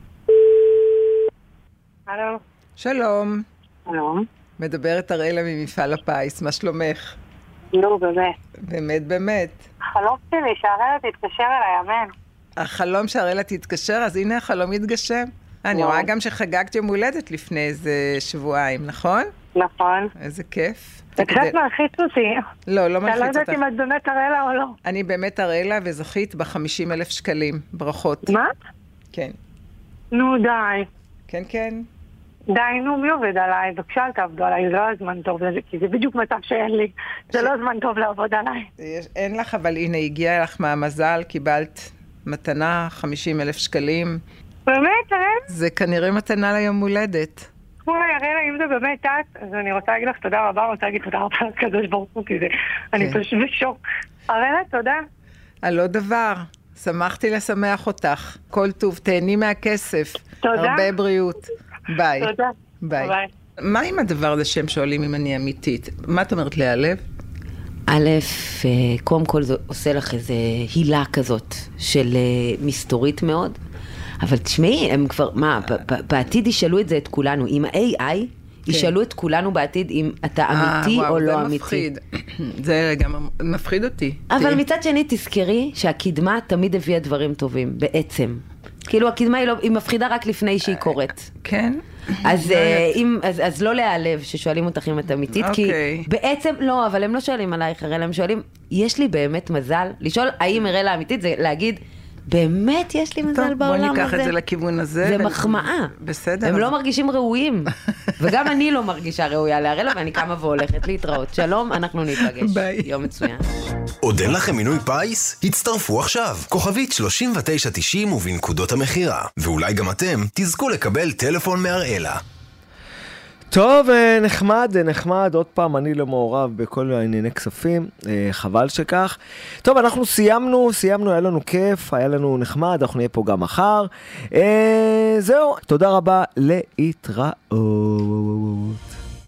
הלו. שלום. שלום. מדברת הראלה ממפעל הפיס, מה שלומך? נו, באמת. באמת, באמת. החלום שלי שהראלה תתקשר אליי, אמן. החלום שהראלה תתקשר, אז הנה החלום יתגשם. אני רואה גם שחגגת יום הולדת לפני איזה שבועיים, נכון? נכון. איזה כיף. זה קצת מלחיץ אותי. לא, לא מלחיץ אותך. אתה לא יודעת אם את באמת הראלה או לא. אני באמת הראלה וזכית ב-חמישים אלף שקלים. ברכות. מה? כן. נו, די. כן, כן. די, נו, מי עובד עליי? בבקשה, אל תעבדו עליי, זה לא הזמן טוב לזה, כי זה בדיוק מצב שאין לי. זה לא זמן טוב לעבוד עליי. אין לך, אבל הנה, הגיע לך מהמזל, קיבלת מתנה, חמישים אלף שקלים. באמת, הראל? זה כנראה מתנה ליום הולדת. אולי, הראל, אם זה באמת את, אז אני רוצה להגיד לך תודה רבה, אני רוצה להגיד תודה רבה לקדוש ברוך הוא, כי זה, אני פשוט בשוק. הראל, תודה. על עוד דבר, שמחתי לשמח אותך. כל טוב, תהני מהכסף. תודה. הרבה בריאות. ביי. תודה. ביי. מה עם הדבר הזה שהם שואלים אם אני אמיתית? מה את אומרת להיעלב? א', קודם כל זה עושה לך איזו הילה כזאת של מסתורית מאוד, אבל תשמעי, הם כבר, מה, בעתיד ישאלו את זה את כולנו, עם ה-איי איי ישאלו את כולנו בעתיד אם אתה אמיתי או לא אמיתי. מפחיד. זה גם מפחיד אותי. אבל מצד שני תזכרי שהקדמה תמיד הביאה דברים טובים, בעצם. כאילו הקדמה היא, לא, היא מפחידה רק לפני שהיא קורית. כן? אז, אם, אז, אז לא להיעלב ששואלים אותך אם את אמיתית, okay. כי בעצם לא, אבל הם לא שואלים עלייך, הראלה, הם שואלים, יש לי באמת מזל? לשאול האם הראלה אמיתית זה להגיד, באמת יש לי מזל טוב, בעולם הזה. בוא ניקח את זה לכיוון הזה. זה ו... מחמאה. בסדר. הם אז... לא מרגישים ראויים. וגם אני לא מרגישה ראויה להראלה, ואני קמה והולכת להתראות. שלום, אנחנו ניפגש. ביי. יום מצוין. עוד אין לכם מינוי פייס? הצטרפו עכשיו. כוכבית שלושים ותשע תשעים ובנקודות המחירה. ואולי גם אתם תזכו לקבל טלפון מהראלה. טוב, נחמד, נחמד, עוד פעם אני לא מעורב בכל הענייני כספים, חבל שכך. טוב, אנחנו סיימנו, סיימנו, היה לנו כיף, היה לנו נחמד, אנחנו נהיה פה גם מחר. זהו, תודה רבה, להתראות.